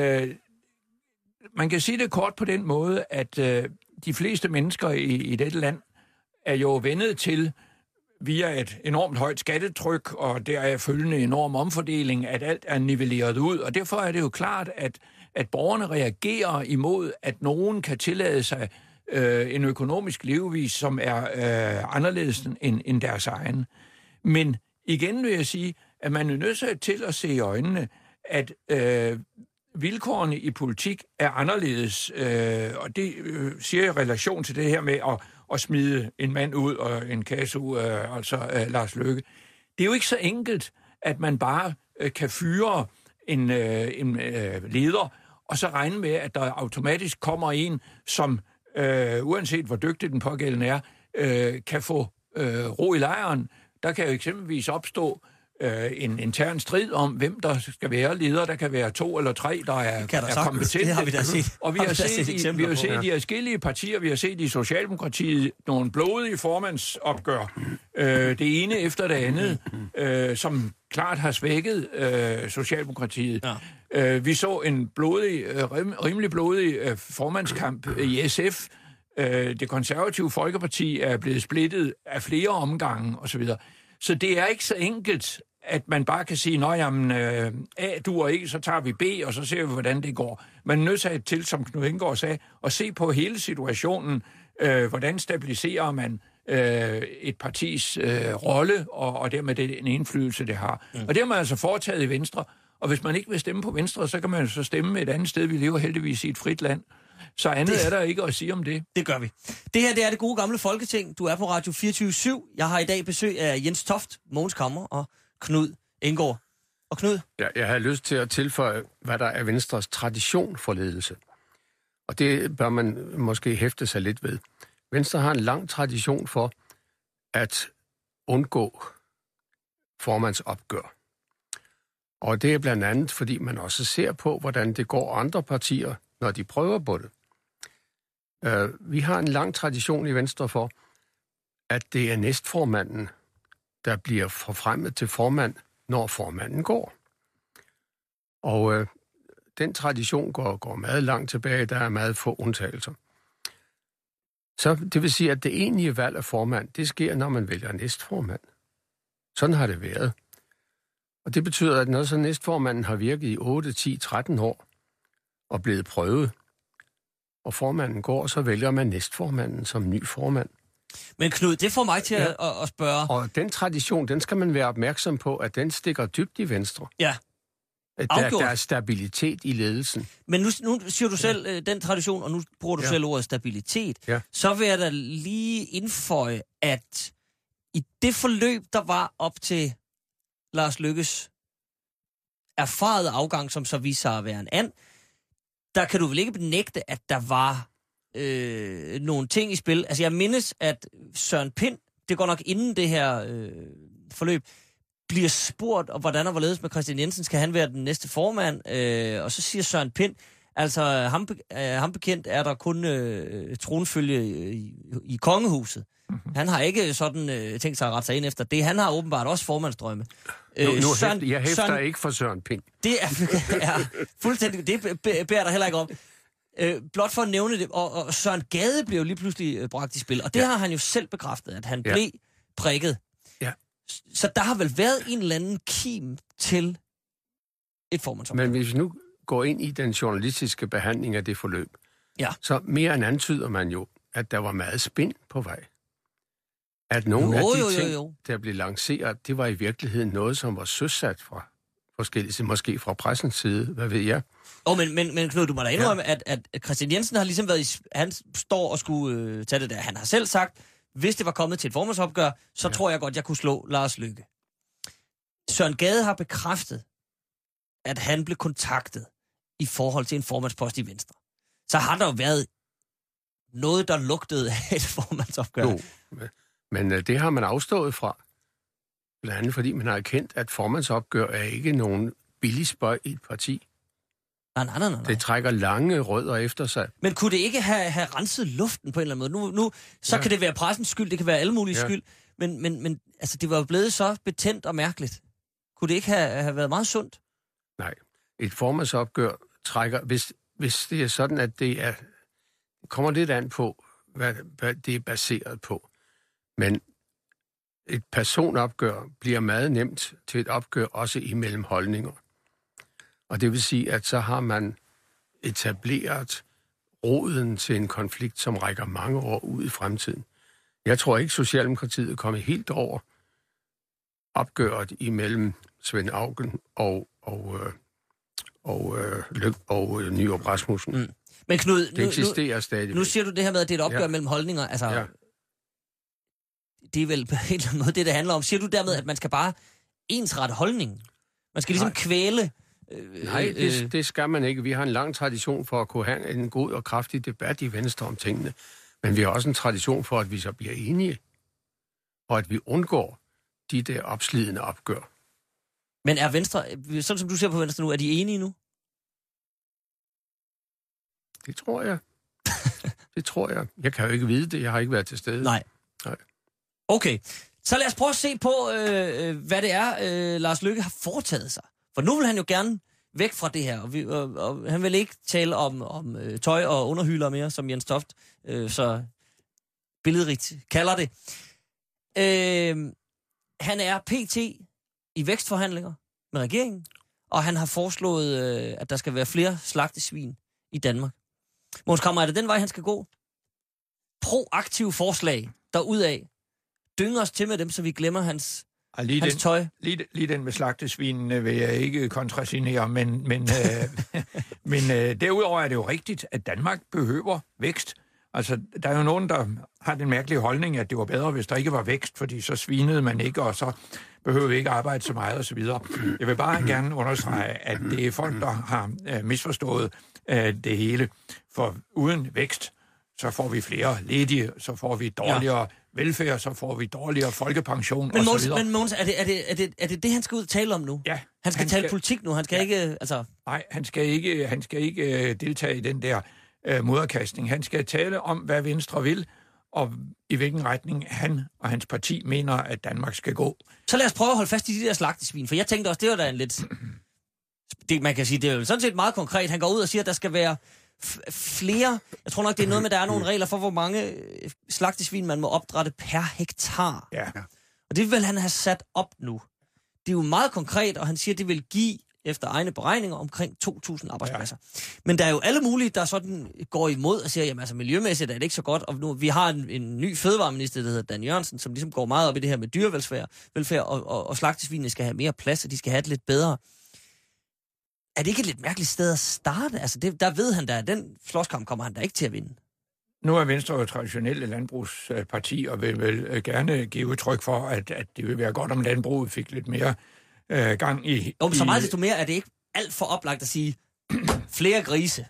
man kan sige det kort på den måde, at de fleste mennesker i dette land er jo vendet til, via et enormt højt skattetryk, og der er følgende enorm omfordeling, at alt er nivelleret ud. Og derfor er det jo klart, at borgerne reagerer imod, at nogen kan tillade sig en økonomisk levevis, som er anderledes end deres egen. Men igen vil jeg sige, at man er nødt til at se i øjnene, at vilkårene i politik er anderledes, og det siger jeg i relation til det her med at smide en mand ud og en kasse ud, altså Lars Løkke. Det er jo ikke så enkelt, at man bare kan fyre en leder, og så regne med, at der automatisk kommer en, som uanset hvor dygtig den pågældende er, kan få ro i lejren. Der kan jo eksempelvis opstå en intern strid om, hvem der skal være leder. Der kan være 2 eller 3, der er kompetente. Det har vi da set. Og vi har set i forskellige partier, vi har set i Socialdemokratiet nogle blodige formandsopgør. Det ene efter det andet, som klart har svækket Socialdemokratiet. Ja. Vi så en rimelig blodig formandskamp i SF. Det konservative Folkeparti er blevet splittet af flere omgange osv. Så det er ikke så enkelt, at man bare kan sige, A duer ikke, så tager vi B, og så ser vi, hvordan det går. Man er nødt til, som Knud Inggaard sagde, at se på hele situationen. Hvordan stabiliserer man et partis rolle, og dermed den indflydelse, det har. Og det har man altså foretaget i Venstre. Og hvis man ikke vil stemme på Venstre, så kan man så stemme et andet sted. Vi lever heldigvis i et frit land. Så andet er der ikke at sige om det. Det gør vi. Det her, det er det gode gamle Folketing. Du er på Radio 24/7. Jeg har i dag besøg af Jens Toft, Mogens Kammer og Knud Enggaard. Og Knud? Ja, jeg har lyst til at tilføje, hvad der er Venstres tradition for ledelse. Og det bør man måske hæfte sig lidt ved. Venstre har en lang tradition for at undgå formandsopgør. Og det er blandt andet, fordi man også ser på, hvordan det går andre partier, når de prøver på det. Vi har en lang tradition i Venstre for, at det er næstformanden, der bliver forfremmet til formand, når formanden går. Og den tradition går meget langt tilbage, der er meget få undtagelser. Så det vil sige, at det egentlige valg af formand, det sker, når man vælger næstformand. Sådan har det været. Og det betyder, at når så næstformanden har virket i 8, 10, 13 år og blevet prøvet, og formanden går, så vælger man næstformanden som ny formand. Men Knud, det får mig til at spørge... Og den tradition, den skal man være opmærksom på, at den stikker dybt i Venstre. Ja. Der er stabilitet i ledelsen. Men nu siger du selv den tradition, og nu bruger du selv ordet stabilitet. Ja. Så vil jeg da lige indføje, at i det forløb, der var op til Lars Løkkes erfarede afgang, som så viser sig at være en and, der kan du vel ikke benægte, at der var nogle ting i spil. Altså jeg mindes, at Søren Pind, det går nok inden det her forløb, bliver spurgt, og hvordan og hvorledes med Christian Jensen, skal han være den næste formand? Og så siger Søren Pind, altså ham bekendt er der kun tronfølge i kongehuset. Han har ikke sådan tænkt sig at rette sig ind efter det. Han har åbenbart også formandsdrømme. Jeg hæfter ikke for Søren Pind. Det er fuldstændig, det bærer der heller ikke om. Blot for at nævne det, og Søren Gade blev jo lige pludselig bragt i spil, og det har han jo selv bekræftet, at han blev prikket. Ja. Så der har vel været en eller anden kim til et formandsopgør. Men hvis vi nu går ind i den journalistiske behandling af det forløb, så mere end antyder man jo, at der var meget spind på vej. At nogle af de ting, der blev lanceret, det var i virkeligheden noget, som var søsat fra forskellige, måske fra pressens side, hvad ved jeg. Men Knud, du må da indrømme, at Christian Jensen har ligesom været han står og skulle tage det der. Han har selv sagt, hvis det var kommet til et formandsopgør, så tror jeg godt, jeg kunne slå Lars Løkke. Søren Gade har bekræftet, at han blev kontaktet i forhold til en formandspost i Venstre. Så har der jo været noget, der lugtede af et formandsopgør. Jo, men det har man afstået fra. Blandt andet fordi man har erkendt, at formandsopgør er ikke nogen billig spøj i et parti. Nej. Det trækker lange rødder efter sig. Men kunne det ikke have renset luften på en eller anden måde? Nu kan det være pressens skyld, det kan være alle mulige skyld, men altså, det var jo blevet så betændt og mærkeligt. Kunne det ikke have været meget sundt? Nej. Et formandsopgør trækker, hvis det er sådan, at det kommer lidt an på, hvad det er baseret på. Men et personopgør bliver meget nemt til et opgør også imellem holdninger. Og det vil sige, at så har man etableret roden til en konflikt, som rækker mange år ud i fremtiden. Jeg tror ikke, Socialdemokratiet er kommet helt over opgøret imellem Svend Auken og Nyrup Rasmussen. Mm. Men Knud, det eksisterer stadig. Nu siger du det her med, at det er et opgør mellem holdninger. Altså, det er vel på en eller anden måde det handler om. Siger du dermed, at man skal bare ensrette holdningen? Man skal ligesom kvæle... Nej, det skal man ikke. Vi har en lang tradition for at kunne have en god og kraftig debat i Venstre om tingene. Men vi har også en tradition for, at vi så bliver enige, og at vi undgår de der opslidende opgør. Men er Venstre, sådan som du ser på Venstre nu, er de enige nu? Det tror jeg. Det tror jeg. Jeg kan jo ikke vide det. Jeg har ikke været til stede. Nej. Okay, så lad os prøve at se på, hvad det er, Lars Løkke har foretaget sig. For nu vil han jo gerne væk fra det her, og han vil ikke tale om tøj og underhylder mere, som Jens Toft så billedrigt kalder det. Han er PT i vækstforhandlinger med regeringen, og han har foreslået, at der skal være flere slagtesvin i Danmark. Mogens Kammer, er det den vej, han skal gå? Proaktive forslag derudaf. Dynger os til med dem, så vi glemmer hans hans tøj? Lige den med slagtesvinene vil jeg ikke kontrasignere, men derudover er det jo rigtigt, at Danmark behøver vækst. Altså, der er jo nogen, der har den mærkelige holdning, at det var bedre, hvis der ikke var vækst, fordi så svinede man ikke, og så behøver vi ikke arbejde så meget osv. Jeg vil bare gerne understrege, at det er folk, der har misforstået det hele. For uden vækst, så får vi flere ledige, så får vi dårligere velfærd, så får vi dårligere folkepension osv. Men Mogens, er det, han skal ud og tale om nu? Ja. Han skal tale politik nu, han skal ikke... Altså... Nej, han skal ikke deltage i den der moderkastning. Han skal tale om, hvad Venstre vil, og i hvilken retning han og hans parti mener, at Danmark skal gå. Så lad os prøve at holde fast i de der slagtesvin, for jeg tænkte også, det var da en lidt... man kan sige, det er jo sådan set meget konkret. Han går ud og siger, at der skal være flere... Jeg tror nok, det er noget med, at der er nogle regler for, hvor mange slagtesvin man må opdrætte per hektar. Ja. Og det vil han have sat op nu. Det er jo meget konkret, og han siger, at det vil give efter egne beregninger omkring 2.000 arbejdspladser. Ja. Men der er jo alle mulige, der sådan går imod og siger, jamen altså miljømæssigt er det ikke så godt, og nu vi har en ny fødevareminister, der hedder Dan Jørgensen, som ligesom går meget op i det her med dyrevelfærd, og slagtesvinene skal have mere plads, og de skal have det lidt bedre. Er det ikke et lidt mærkeligt sted at starte? Altså der ved han da, den slåskamp kommer han da ikke til at vinde. Nu er Venstre jo traditionelt landbrugsparti, og vil vel gerne give udtryk for, at det vil være godt, om landbruget fik lidt mere gang i... Så meget desto mere er det ikke alt for oplagt at sige flere grise.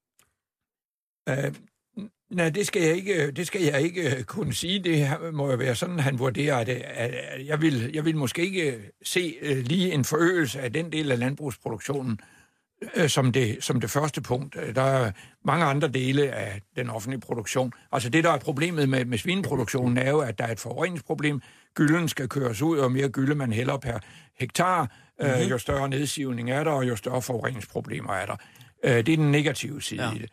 Nej, det skal jeg ikke kunne sige. Det må jo være sådan, han vurderer det. Jeg vil måske ikke se lige en forøgelse af den del af landbrugsproduktionen som det første punkt. Der er mange andre dele af den offentlige produktion. Altså det, der er problemet med svineproduktionen, er jo, at der er et forureningsproblem. Gylden skal køres ud, og mere gylde man hælder per hektar, jo større nedsivning er der, og jo større forureningsproblemer er der. Det er den negative side i det.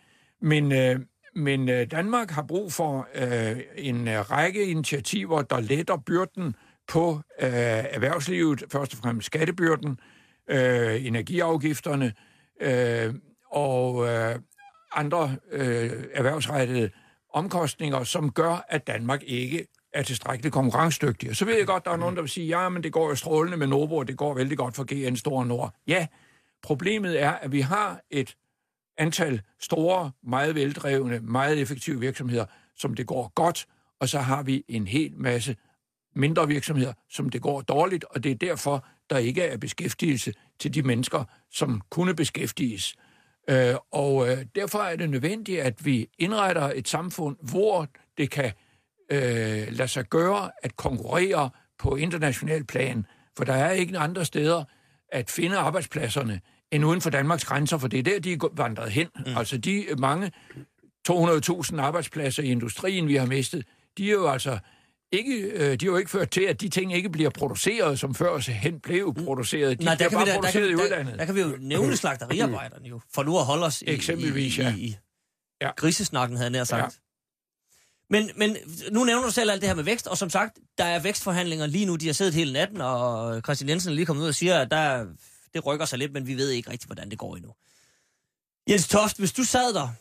Men Danmark har brug for en række initiativer, der letter byrden på erhvervslivet, først og fremmest skattebyrden, energiafgifterne og andre erhvervsrettede omkostninger, som gør, at Danmark ikke er tilstrækkeligt konkurrencedygtig. Og så ved jeg godt, der er nogen, der vil sige, ja, men det går jo strålende med Novo, og det går vældig godt for GN Store Nord. Ja, problemet er, at vi har et antal store, meget veldrevne, meget effektive virksomheder, som det går godt, og så har vi en hel masse mindre virksomheder, som det går dårligt, og det er derfor, der ikke er beskæftigelse til de mennesker, som kunne beskæftiges. Og derfor er det nødvendigt, at vi indretter et samfund, hvor det kan lade sig gøre at konkurrere på international plan, for der er ikke andre steder at finde arbejdspladserne end uden for Danmarks grænser, for det er der, de er vandret hen. Altså de mange 200.000 arbejdspladser i industrien, vi har mistet, de er jo altså ikke ført til, at de ting ikke bliver produceret, som før hen blev produceret. De bliver bare produceret i udlandet. Der kan vi jo nævne slagteriarbejderne jo, for nu at holde os i grisesnakken, havde jeg nær sagt. Ja. Men nu nævner du selv alt det her med vækst, og som sagt, der er vækstforhandlinger lige nu, de har siddet hele natten, og Christian Jensen er lige kommet ud og siger, at det rykker sig lidt, men vi ved ikke rigtig, hvordan det går endnu. Jens Toft, hvis du sad der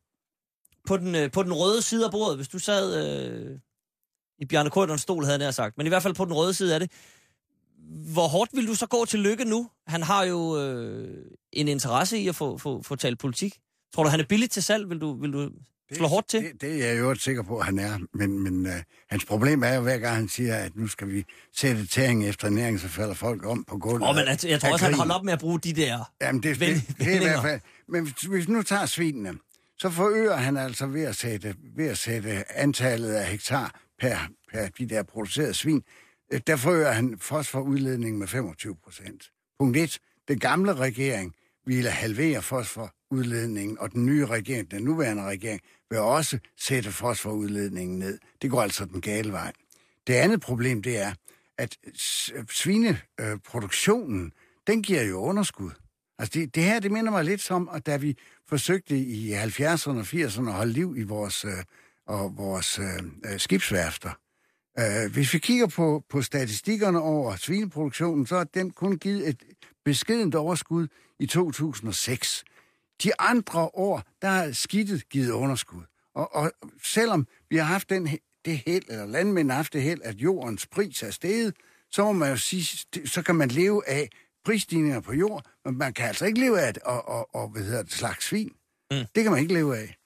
på den røde side af bordet, hvis du sad i Bjarne Corydons stol, havde jeg nær sagt, men i hvert fald på den røde side af det, hvor hårdt vil du så gå til Løkke nu? Han har jo en interesse i at få talt politik. Tror du, han er billig til salg? Vil du slå hårdt til? Det er jeg jo ikke sikker på, at han er. Men hans problem er jo, hver gang han siger, at nu skal vi sætte tæring efter næring, så falder folk om på gulvet. Men jeg tror også, han holder op med at bruge de der det er i hvert fald. Men hvis nu tager svinene, så forøger han altså ved at sætte antallet af hektar per de der producerede svin. Der forøger han fosforudledningen med 25%. Punkt 1. Den gamle regering ville halvere fosforudledningen, og den nye regering, den nuværende regering, vil også sætte fosforudledningen ned. Det går altså den gale vej. Det andet problem, det er, at svineproduktionen, den giver jo underskud. Altså det her, det minder mig lidt som, at da vi forsøgte i 70'erne og 80'erne at holde liv i vores skibsværfter. Hvis vi kigger på statistikkerne over svineproduktionen, så har den kun givet et beskedent overskud i 2006. De andre år, der har skidtet givet underskud. Og selvom vi har haft det held, eller landmændene har haft det held, at jordens pris er steget, så må man jo sige, så kan man leve af prisstigninger på jord, men man kan altså ikke leve af slags svin. Det kan man ikke leve af.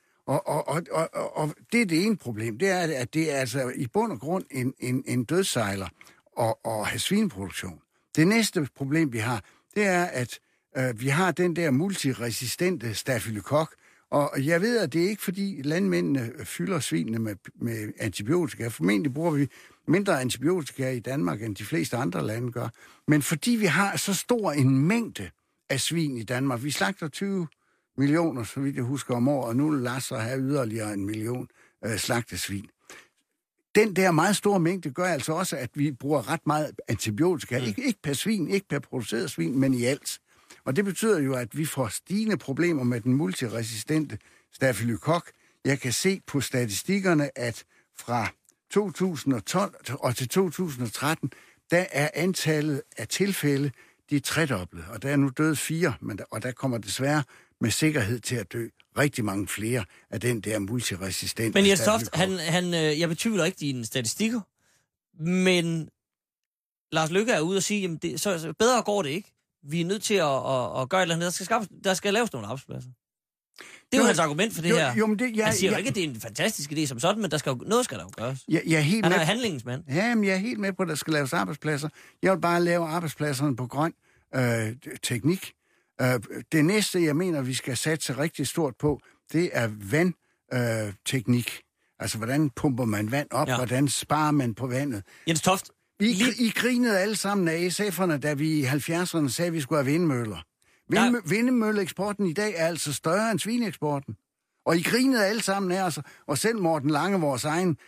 Og det er det ene problem, det er, at det er altså i bund og grund en dødssejler at have svineproduktion. Det næste problem, vi har, det er, at vi har den der multiresistente stafylokok, og jeg ved, at det er ikke fordi landmændene fylder svinene med antibiotika. Formentlig bruger vi mindre antibiotika i Danmark, end de fleste andre lande gør. Men fordi vi har så stor en mængde af svin i Danmark, vi slagter 20 millioner, så vidt jeg husker, om året, og nu lader have yderligere 1 million slagtesvin. Den der meget store mængde gør altså også, at vi bruger ret meget antibiotika. Ikke per svin, ikke per produceret svin, men i alt. Og det betyder jo, at vi får stigende problemer med den multiresistente stafylokok. Jeg kan se på statistikkerne, at fra 2012 og til 2013, der er antallet af tilfælde, de er tredoblet. Og der er nu døde 4, og der kommer desværre med sikkerhed til at dø rigtig mange flere af den der multiresistente. Men Jens Toft, jeg betvivler ikke dine statistikker, men Lars Løkke er ude og sige, jamen så bedre går det ikke. Vi er nødt til at gøre et eller andet. Der skal laves nogle arbejdspladser. Det er jo hans argument for det her. Han siger jo ikke, at det er en fantastisk idé som sådan, men noget skal der jo gøres. Han er handlingens mand. Ja, men jeg er helt med på, at der skal laves arbejdspladser. Jeg vil bare lave arbejdspladserne på grøn teknik. Det næste, jeg mener, vi skal satse rigtig stort på, det er vandteknik. Altså, hvordan pumper man vand op? Ja. Hvordan sparer man på vandet? Jens Toft. I grinede alle sammen af SF'erne, da vi i 70'erne sagde, at vi skulle have vindmøller. Vindmølleeksporten i dag er altså større end svineeksporten. Og I grinede alle sammen af os, og selv Morten Lange, vores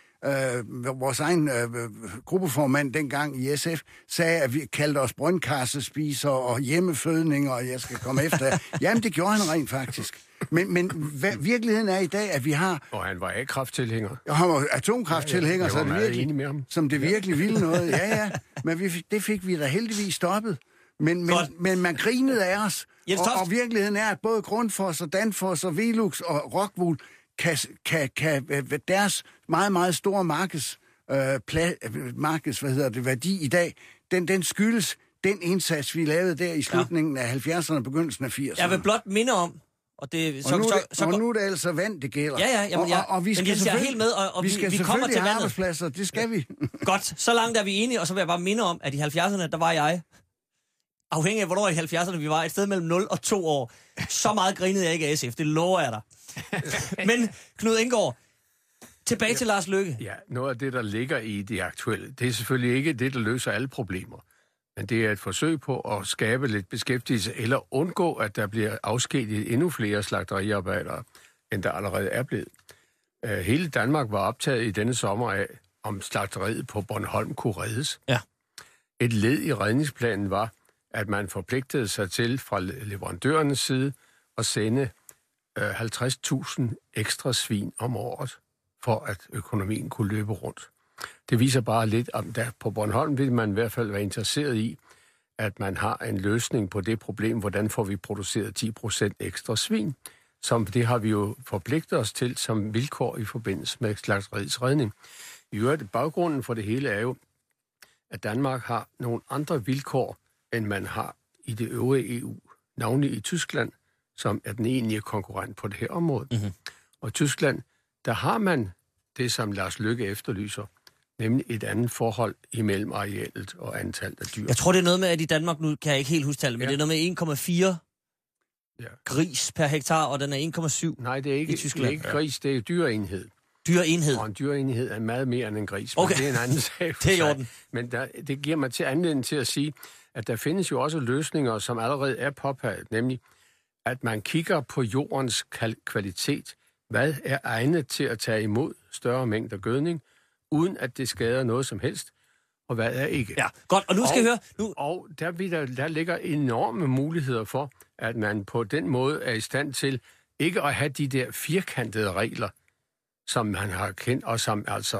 egen gruppeformand dengang i SF, sagde, at vi kaldte os brøndkarsespiser og hjemmefødninger, og jeg skal komme efter. Jamen, det gjorde han rent faktisk. Men virkeligheden er i dag, at vi har... Og han var A-krafttilhænger. Og han var atomkrafttilhænger, så det virkelig, som det virkelig ville noget. Ja. Men det fik vi da heldigvis stoppet. Men man grinede af os. Og virkeligheden er, at både Grundfos og Danfoss og Velux og Rockwool kan deres meget, meget store værdi i dag, den skyldes den indsats, vi lavede der i slutningen af 70'erne og begyndelsen af 80'erne. Jeg vil blot minde om, og nu er det altså vand, det gælder. Ja, og vi skal helt med, og vi kommer til vandet. Arbejdspladser, det skal vi. Godt, så langt er vi enige, og så vil jeg bare minde om, at i 70'erne, der var jeg, afhængig af hvornår i 70'erne vi var, et sted mellem 0 og 2 år. Så meget grinede jeg ikke af SF, det lover jeg dig. Men Knud Enggaard, tilbage til Lars Løkke. Ja, noget af det, der ligger i det aktuelle, det er selvfølgelig ikke det, der løser alle problemer. Men det er et forsøg på at skabe lidt beskæftigelse, eller undgå, at der bliver afskediget endnu flere slagteriarbejdere, end der allerede er blevet. Hele Danmark var optaget i denne sommer af, om slagteriet på Bornholm kunne reddes. Ja. Et led i redningsplanen var, at man forpligtede sig til fra leverandørernes side at sende 50.000 ekstra svin om året, for at økonomien kunne løbe rundt. Det viser bare lidt, om der på Bornholm vil man i hvert fald være interesseret i, at man har en løsning på det problem, hvordan får vi produceret 10% ekstra svin, som det har vi jo forpligtet os til som vilkår i forbindelse med slagteriets redning. I øvrigt, baggrunden for det hele er jo, at Danmark har nogle andre vilkår, end man har i det øvrige EU, navnlig i Tyskland, som er den egentlige konkurrent på det her område. Mm-hmm. Og i Tyskland, der har man det, som Lars Løkke efterlyser, nemlig et andet forhold imellem arealet og antallet af dyr. Jeg tror, det er noget med, at i Danmark, nu kan jeg ikke helt huske tallet, men det er noget med 1,4 gris per hektar, og den er 1,7 Nej, det er ikke gris, det er dyreenhed. Dyreenhed? Og en dyreenhed er meget mere end en gris, okay. Men det er en anden sag. Det er i orden. Men det giver mig til anledning til at sige, at der findes jo også løsninger, som allerede er påpeget, nemlig at man kigger på jordens kvalitet. Hvad er egnet til at tage imod større mængder gødning, uden at det skader noget som helst, og hvad er ikke. Ja, godt, og nu skal jeg høre... Og der ligger enorme muligheder for, at man på den måde er i stand til ikke at have de der firkantede regler, som man har kendt, og som altså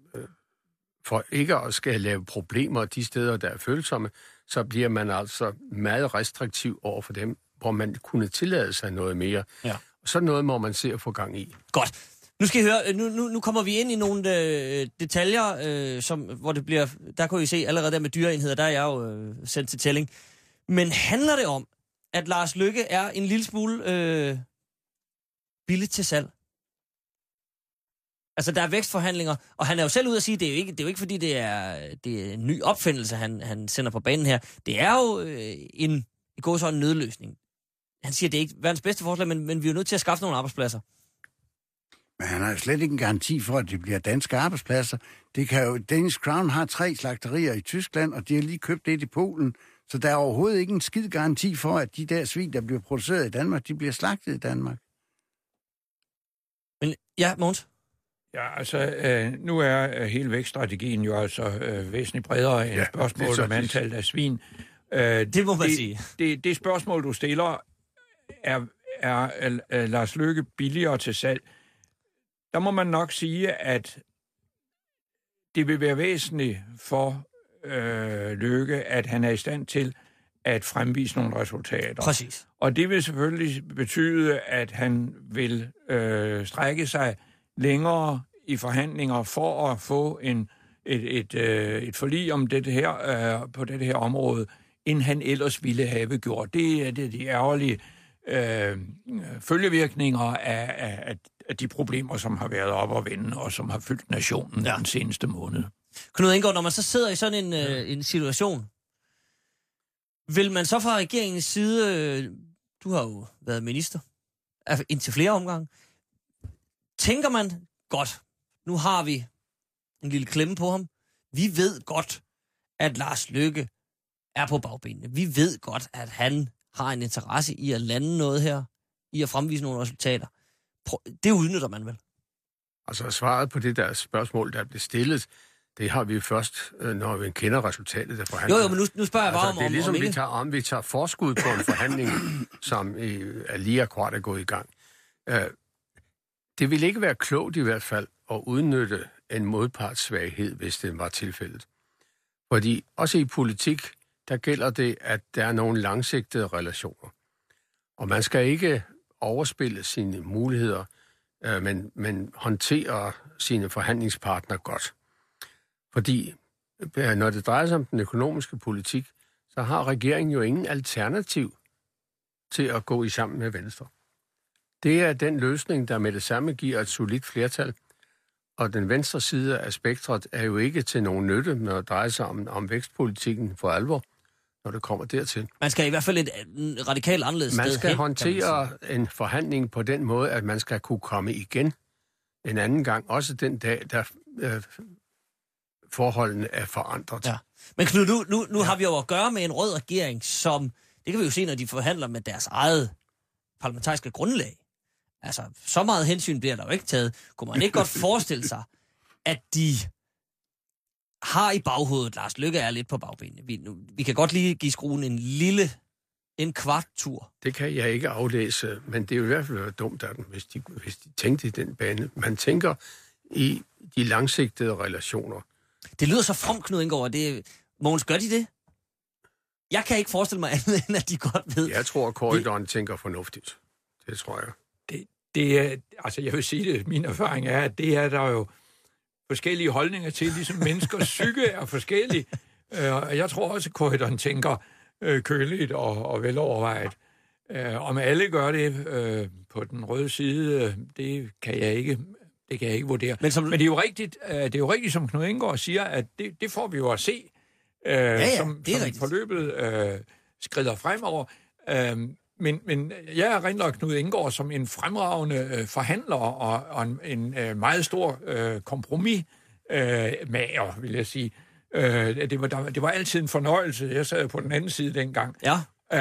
for ikke at skal lave problemer de steder, der er følsomme, så bliver man altså meget restriktiv over for dem, hvor man kunne tillade sig noget mere. Ja. Og sådan noget må man se at få gang i. Godt. Nu skal I høre, nu kommer vi ind i nogle detaljer, hvor det bliver, der kunne I se allerede der med dyreenheder, der er jeg jo sendt til tælling. Men handler det om, at Lars Løkke er en lille smule billigt til salg? Altså, der er vækstforhandlinger, og han er jo selv ude at sige, at det er jo ikke fordi, det er en ny opfindelse, han sender på banen her. Det er jo en nødløsning. Han siger, det er ikke verdens bedste forslag, men vi er jo nødt til at skaffe nogle arbejdspladser. Men han har jo slet ikke en garanti for, at det bliver danske arbejdspladser. Det kan jo, Danish Crown har 3 slagterier i Tyskland, og de har lige købt et i Polen. Så der er overhovedet ikke en skid garanti for, at de der svin, der bliver produceret i Danmark, de bliver slagtet i Danmark. Men ja, Mogens? Ja, altså, nu er hele vækststrategien jo altså væsentligt bredere end spørgsmålet om antallet af svin. Det må man sige. Det spørgsmål, du stiller, er Lars Løkke billigere til salg? Der må man nok sige, at det vil være væsentligt for Løkke, at han er i stand til at fremvise nogle resultater. Præcis. Og det vil selvfølgelig betyde, at han vil strække sig længere i forhandlinger for at få et forlig om det her, på det her område, end han ellers ville have gjort. Det er de ærgerlige følgevirkninger af de problemer, som har været op og vende, og som har fyldt nationen den seneste måned. Knud Enggaard, når man så sidder i sådan en situation, vil man så fra regeringens side, du har jo været minister, indtil flere omgange, tænker man, godt, nu har vi en lille klemme på ham. Vi ved godt, at Lars Løkke er på bagbenene. Vi ved godt, at han har en interesse i at lande noget her, i at fremvise nogle resultater. Det udnytter man vel? Altså svaret på det der spørgsmål, der blev stillet, det har vi først, når vi kender resultatet af forhandlingen. Jo, men nu spørger jeg bare det er ligesom, om vi tager forskud på en forhandling, som er lige akkurat er gået i gang. Det ville ikke være klogt i hvert fald at udnytte en modpartssvaghed, hvis det var tilfældet. Fordi også i politik, der gælder det, at der er nogle langsigtede relationer. Og man skal ikke overspille sine muligheder, men håndtere sine forhandlingspartnere godt. Fordi når det drejer sig om den økonomiske politik, så har regeringen jo ingen alternativ til at gå i sammen med Venstre. Det er den løsning, der med det samme giver et solidt flertal, og den venstre side af spektret er jo ikke til nogen nytte, når det drejer sig om vækstpolitikken for alvor, når det kommer dertil. Man skal i hvert fald et radikalt anderledes sted hen. Man skal håndtere en forhandling på den måde, at man skal kunne komme igen en anden gang, også den dag, der forholdene er forandret. Ja. Men Knud, nu har vi jo at gøre med en rød regering, som, det kan vi jo se, når de forhandler med deres eget parlamentariske grundlag. Altså, så meget hensyn bliver der jo ikke taget. Kunne man ikke godt forestille sig, at de har i baghovedet, Lars Løkke er lidt på bagbenene. Vi kan godt lige give skruen en kvart tur. Det kan jeg ikke aflæse, men det er jo i hvert fald dumt af dem, hvis de tænkte i den bane. Man tænker i de langsigtede relationer. Det lyder så fromt, Knud Enggaard. Mogens, gør de det? Jeg kan ikke forestille mig andet, end at de godt ved. Jeg tror, at korridoren tænker fornuftigt. Det tror jeg. Altså, jeg vil sige det. Min erfaring er, at det er der jo forskellige holdninger til, ligesom menneskers psyke er forskellige. Og jeg tror også, at korridoren tænker køligt og velovervejet. Om alle gør det på den røde side, det kan jeg ikke vurdere. Men det er jo rigtigt, som Knud Enggaard siger, at det får vi jo at se, som forløbet skrider fremover. Men jeg erindrer Knud Enggaard som en fremragende forhandler og en meget stor kompromismager, vil jeg sige. Det var altid en fornøjelse. Jeg sad på den anden side dengang. Ja.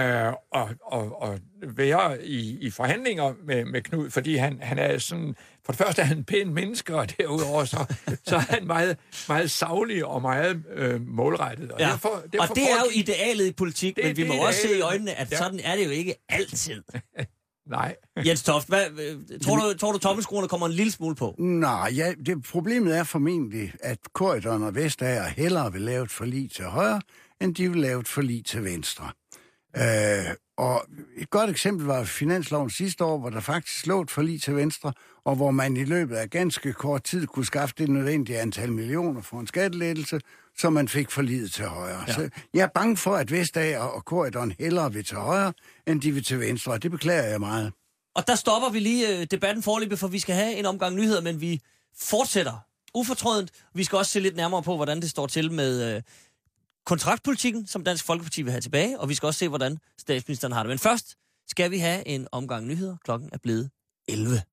Og være i forhandlinger med Knud, fordi han er sådan, for det første er han en pæn menneske, og derudover så er han meget, meget saglig og meget målrettet. Og, derfor og det er jo idealet i politik, men vi må også se i øjnene, at sådan er det jo ikke altid. Nej. Jens Toft, tror du tommelskruerne kommer en lille smule på? Nej, problemet er formentlig, at korridoren og Vestager hellere vil lave et forlig til højre, end de vil lave et forlig til venstre. Og et godt eksempel var finansloven sidste år, hvor der faktisk lå et forlig til Venstre, og hvor man i løbet af ganske kort tid kunne skaffe det nødvendige antal millioner for en skattelettelse, så man fik forliget til højre. Ja. Så jeg er bange for, at Vestager og Corydon hellere vil til højre, end de vil til venstre, og det beklager jeg meget. Og der stopper vi lige debatten foreløbig, for vi skal have en omgang nyheder, men vi fortsætter ufortrødent. Vi skal også se lidt nærmere på, hvordan det står til med kontraktpolitikken, som Dansk Folkeparti vil have tilbage, og vi skal også se, hvordan statsministeren har det. Men først skal vi have en omgang nyheder. Klokken er blevet 11.